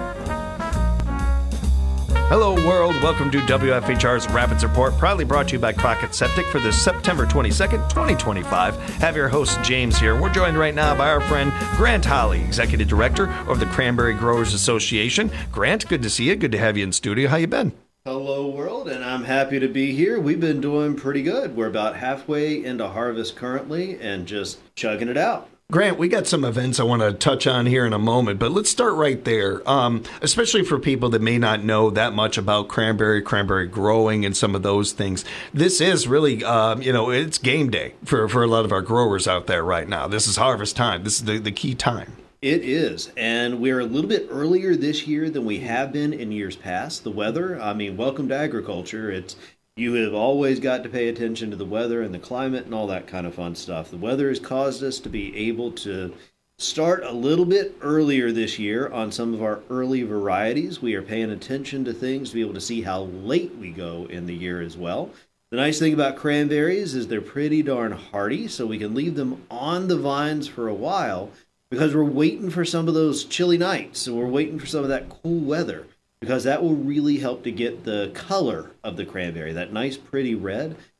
Hello, world. Welcome to W F H R's Rapids Report, proudly brought to you by Crockett Septic for this September twenty-second, twenty twenty-five. Have your host, James, here. We're joined right now by our friend Grant Holly, Executive Director of the Cranberry Growers Association. Grant, good to see you. Good to have you in studio. How you been? Hello, world, and I'm happy to be here. We've been doing pretty good. We're about halfway into harvest currently and just chugging it out. Grant, we got some events I want to touch on here in a moment, but let's start right there, um, especially for people that may not know that much about cranberry, cranberry growing, and some of those things. This is really, um, you know, it's game day for, for a lot of our growers out there right now. This is harvest time. This is the, the key time. It is, and we're a little bit earlier this year than we have been in years past. The weather, I mean, welcome to agriculture. It's You have always got to pay attention to the weather and the climate and all that kind of fun stuff. The weather has caused us to be able to start a little bit earlier this year on some of our early varieties. We are paying attention to things to be able to see how late we go in the year as well. The nice thing about cranberries is they're pretty darn hardy, so we can leave them on the vines for a while because we're waiting for some of those chilly nights, and we're waiting for some of that cool weather, because that will really help to get the color of the cranberry, that nice pretty red.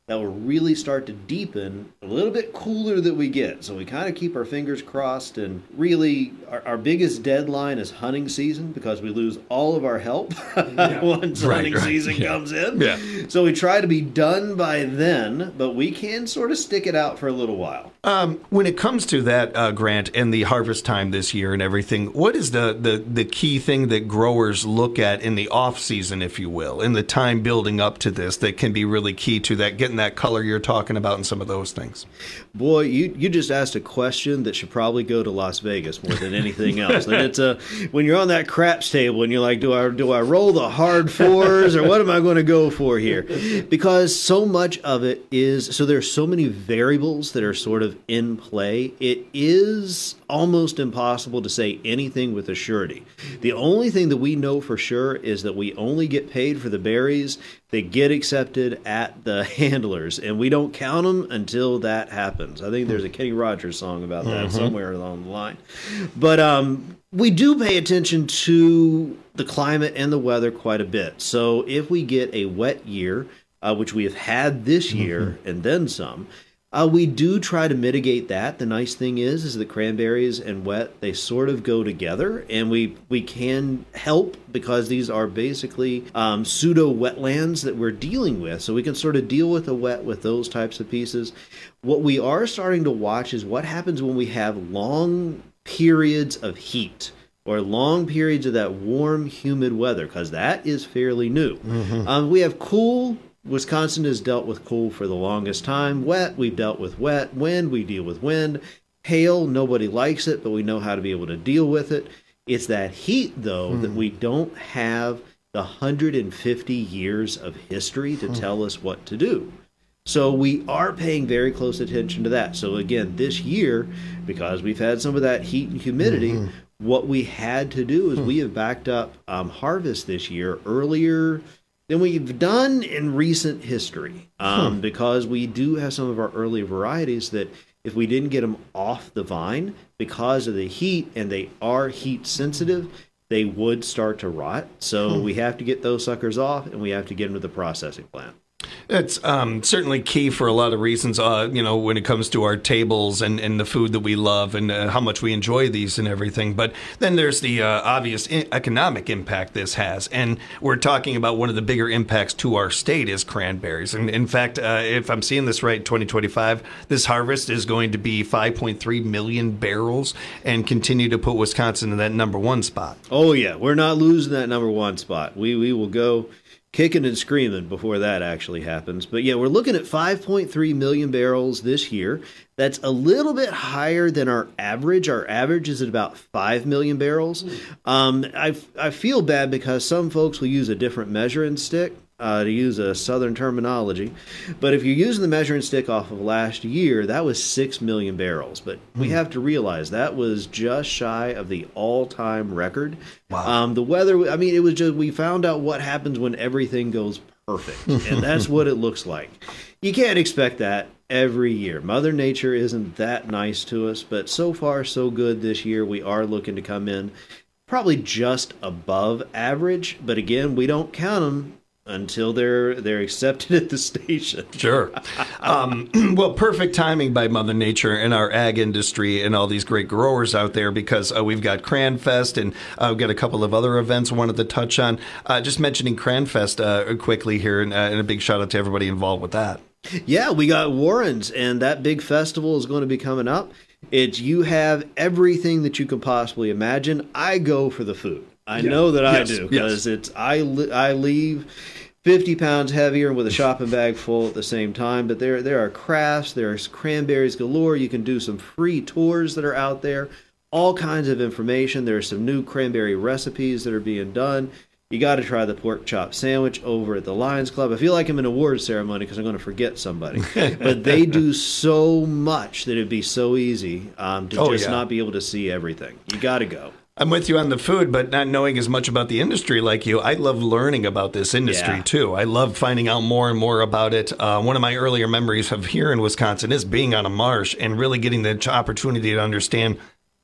that will really start to deepen a little bit cooler that we get. So we kind of keep our fingers crossed, and really our, our biggest deadline is hunting season, because we lose all of our help yeah. once right, hunting right. season yeah. comes in. Yeah. So we try to be done by then, but we can sort of stick it out for a little while. Um, when it comes to that, uh, Grant, and the harvest time this year and everything, what is the, the, the key thing that growers look at in the off season, if you will, in the time building up to this, that can be really key to that, getting that color you're talking about and some of those things? Boy, you, you just asked a question that should probably go to Las Vegas more than anything else. And it's a, when you're on that craps table and you're like, do I do I roll the hard fours, or what am I going to go for here? Because so much of it is, so there's so many variables that are sort of in play. It is almost impossible to say anything with a surety. The only thing that we know for sure is that we only get paid for the berries that get accepted at the handlers, and we don't count them until that happens. I think there's a Kenny Rogers song about that mm-hmm. somewhere along the line. But um, we do pay attention to the climate and the weather quite a bit. So if we get a wet year, uh, which we have had this year mm-hmm. and then some, Uh, we do try to mitigate that. The nice thing is, is that cranberries and wet, they sort of go together, and we, we can help because these are basically um, pseudo wetlands that we're dealing with. So we can sort of deal with the wet with those types of pieces. What we are starting to watch is what happens when we have long periods of heat, or long periods of that warm, humid weather, because that is fairly new. Mm-hmm. Um, we have cool. Wisconsin has dealt with cool for the longest time. Wet, we've dealt with wet. Wind, we deal with wind. Hail, nobody likes it, but we know how to be able to deal with it. It's that heat, though, mm. that we don't have the one hundred fifty years of history to mm. tell us what to do. So we are paying very close attention to that. So again, this year, because we've had some of that heat and humidity, mm-hmm. what we had to do is mm. we have backed up um, harvest this year earlier than we've done in recent history, um, hmm. because we do have some of our early varieties that if we didn't get them off the vine because of the heat, and they are heat sensitive, they would start to rot. So hmm. we have to get those suckers off, and we have to get them to the processing plant. It's um, certainly key for a lot of reasons, uh, you know, when it comes to our tables and, and the food that we love, and uh, how much we enjoy these and everything. But then there's the uh, obvious I- economic impact this has. And we're talking about one of the bigger impacts to our state is cranberries. And in fact, uh, if I'm seeing this right, twenty twenty-five, this harvest is going to be five point three million barrels and continue to put Wisconsin in that number one spot. Oh, yeah. We're not losing that number one spot. We, we will go kicking and screaming before that actually happens. But yeah, we're looking at five point three million barrels this year. That's a little bit higher than our average. Our average is at about five million barrels. Um, I, I feel bad because some folks will use a different measuring stick, uh, to use a Southern terminology. But if you're using the measuring stick off of last year, that was six million barrels. But we mm. have to realize that was just shy of the all-time record. Wow. Um, the weather, I mean, it was just, we found out what happens when everything goes perfect. And that's what it looks like. You can't expect that every year. Mother Nature isn't that nice to us, but so far so good this year. We are looking to come in probably just above average. But again, we don't count them until they're they're accepted at the station. Sure. Um, well, perfect timing by Mother Nature and our ag industry and all these great growers out there, because uh, we've got CranFest, and uh, we've got a couple of other events I wanted to touch on. Uh, just mentioning CranFest uh, quickly here, and, uh, and a big shout out to everybody involved with that. Yeah, we got Warren's, and that big festival is going to be coming up. It's you have everything that you can possibly imagine. I go for the food. I yeah. know that I yes. do, because yes. it's I li- I leave fifty pounds heavier and with a shopping bag full at the same time. But there there are crafts, there's cranberries galore. You can do some free tours that are out there, all kinds of information. There's some new cranberry recipes that are being done. You got to try the pork chop sandwich over at the Lions Club. I feel like I'm in an award ceremony because I'm going to forget somebody. But they do so much that it'd be so easy um, to oh, just yeah. not be able to see everything. You got to go. I'm with you on the food, but not knowing as much about the industry like you, I love learning about this industry, yeah. too. I love finding out more and more about it. Uh, one of my earlier memories of here in Wisconsin is being on a marsh and really getting the opportunity to understand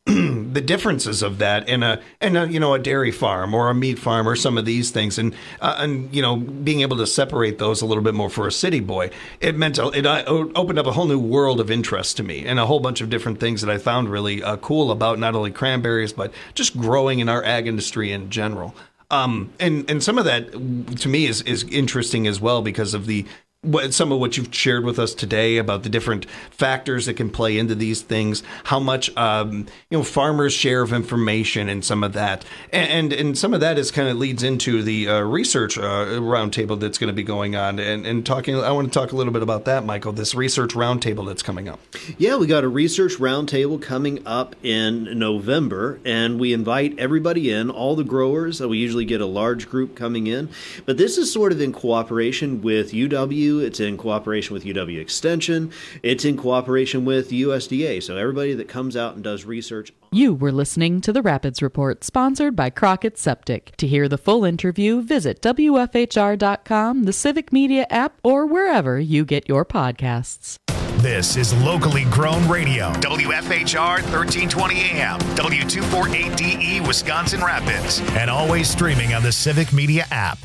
the differences of that in a and a, you know a dairy farm or a meat farm or some of these things, and uh, and you know being able to separate those a little bit more for a city boy, it meant it uh, opened up a whole new world of interest to me, and a whole bunch of different things that I found really uh, cool about not only cranberries but just growing in our ag industry in general. Um, and and some of that to me is is interesting as well because of the. What, some of what you've shared with us today about the different factors that can play into these things, how much um, you know farmers' share of information and some of that, and and, and some of that is kind of leads into the uh, research uh, roundtable that's going to be going on, and and talking. I want to talk a little bit about that, Michael. This research roundtable that's coming up. Yeah, we got a research roundtable coming up in November, and we invite everybody in, all the growers. We usually get a large group coming in, but this is sort of in cooperation with U W. It's in cooperation with U W Extension. It's in cooperation with U S D A. So everybody that comes out and does research. You were listening to the Rapids Report, sponsored by Crockett Septic. To hear the full interview, visit W F H R dot com, the Civic Media app, or wherever you get your podcasts. This is locally grown radio. W F H R thirteen twenty A M, W two forty-eight D E, Wisconsin Rapids, and always streaming on the Civic Media app.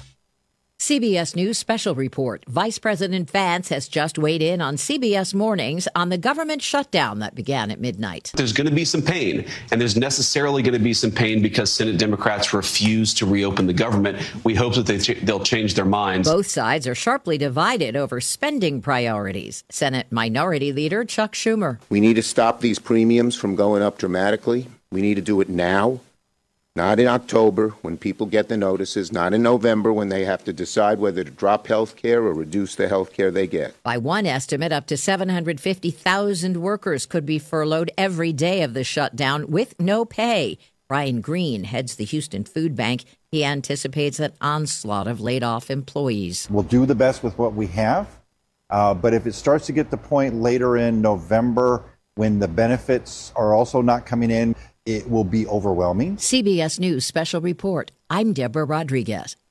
C B S News Special Report. Vice President Vance has just weighed in on C B S Mornings on the government shutdown that began at midnight. There's going to be some pain, and there's necessarily going to be some pain because Senate Democrats refuse to reopen the government. We hope that they ch- they'll change their minds. Both sides are sharply divided over spending priorities. Senate Minority Leader Chuck Schumer. We need to stop these premiums from going up dramatically. We need to do it now. Not in October when people get the notices, not in November when they have to decide whether to drop health care or reduce the health care they get. By one estimate, up to seven hundred fifty thousand workers could be furloughed every day of the shutdown with no pay. Brian Green heads the Houston Food Bank. He anticipates an onslaught of laid-off employees. We'll do the best with what we have, uh, but if it starts to get to the point later in November when the benefits are also not coming in, it will be overwhelming. C B S News Special Report. I'm Deborah Rodriguez.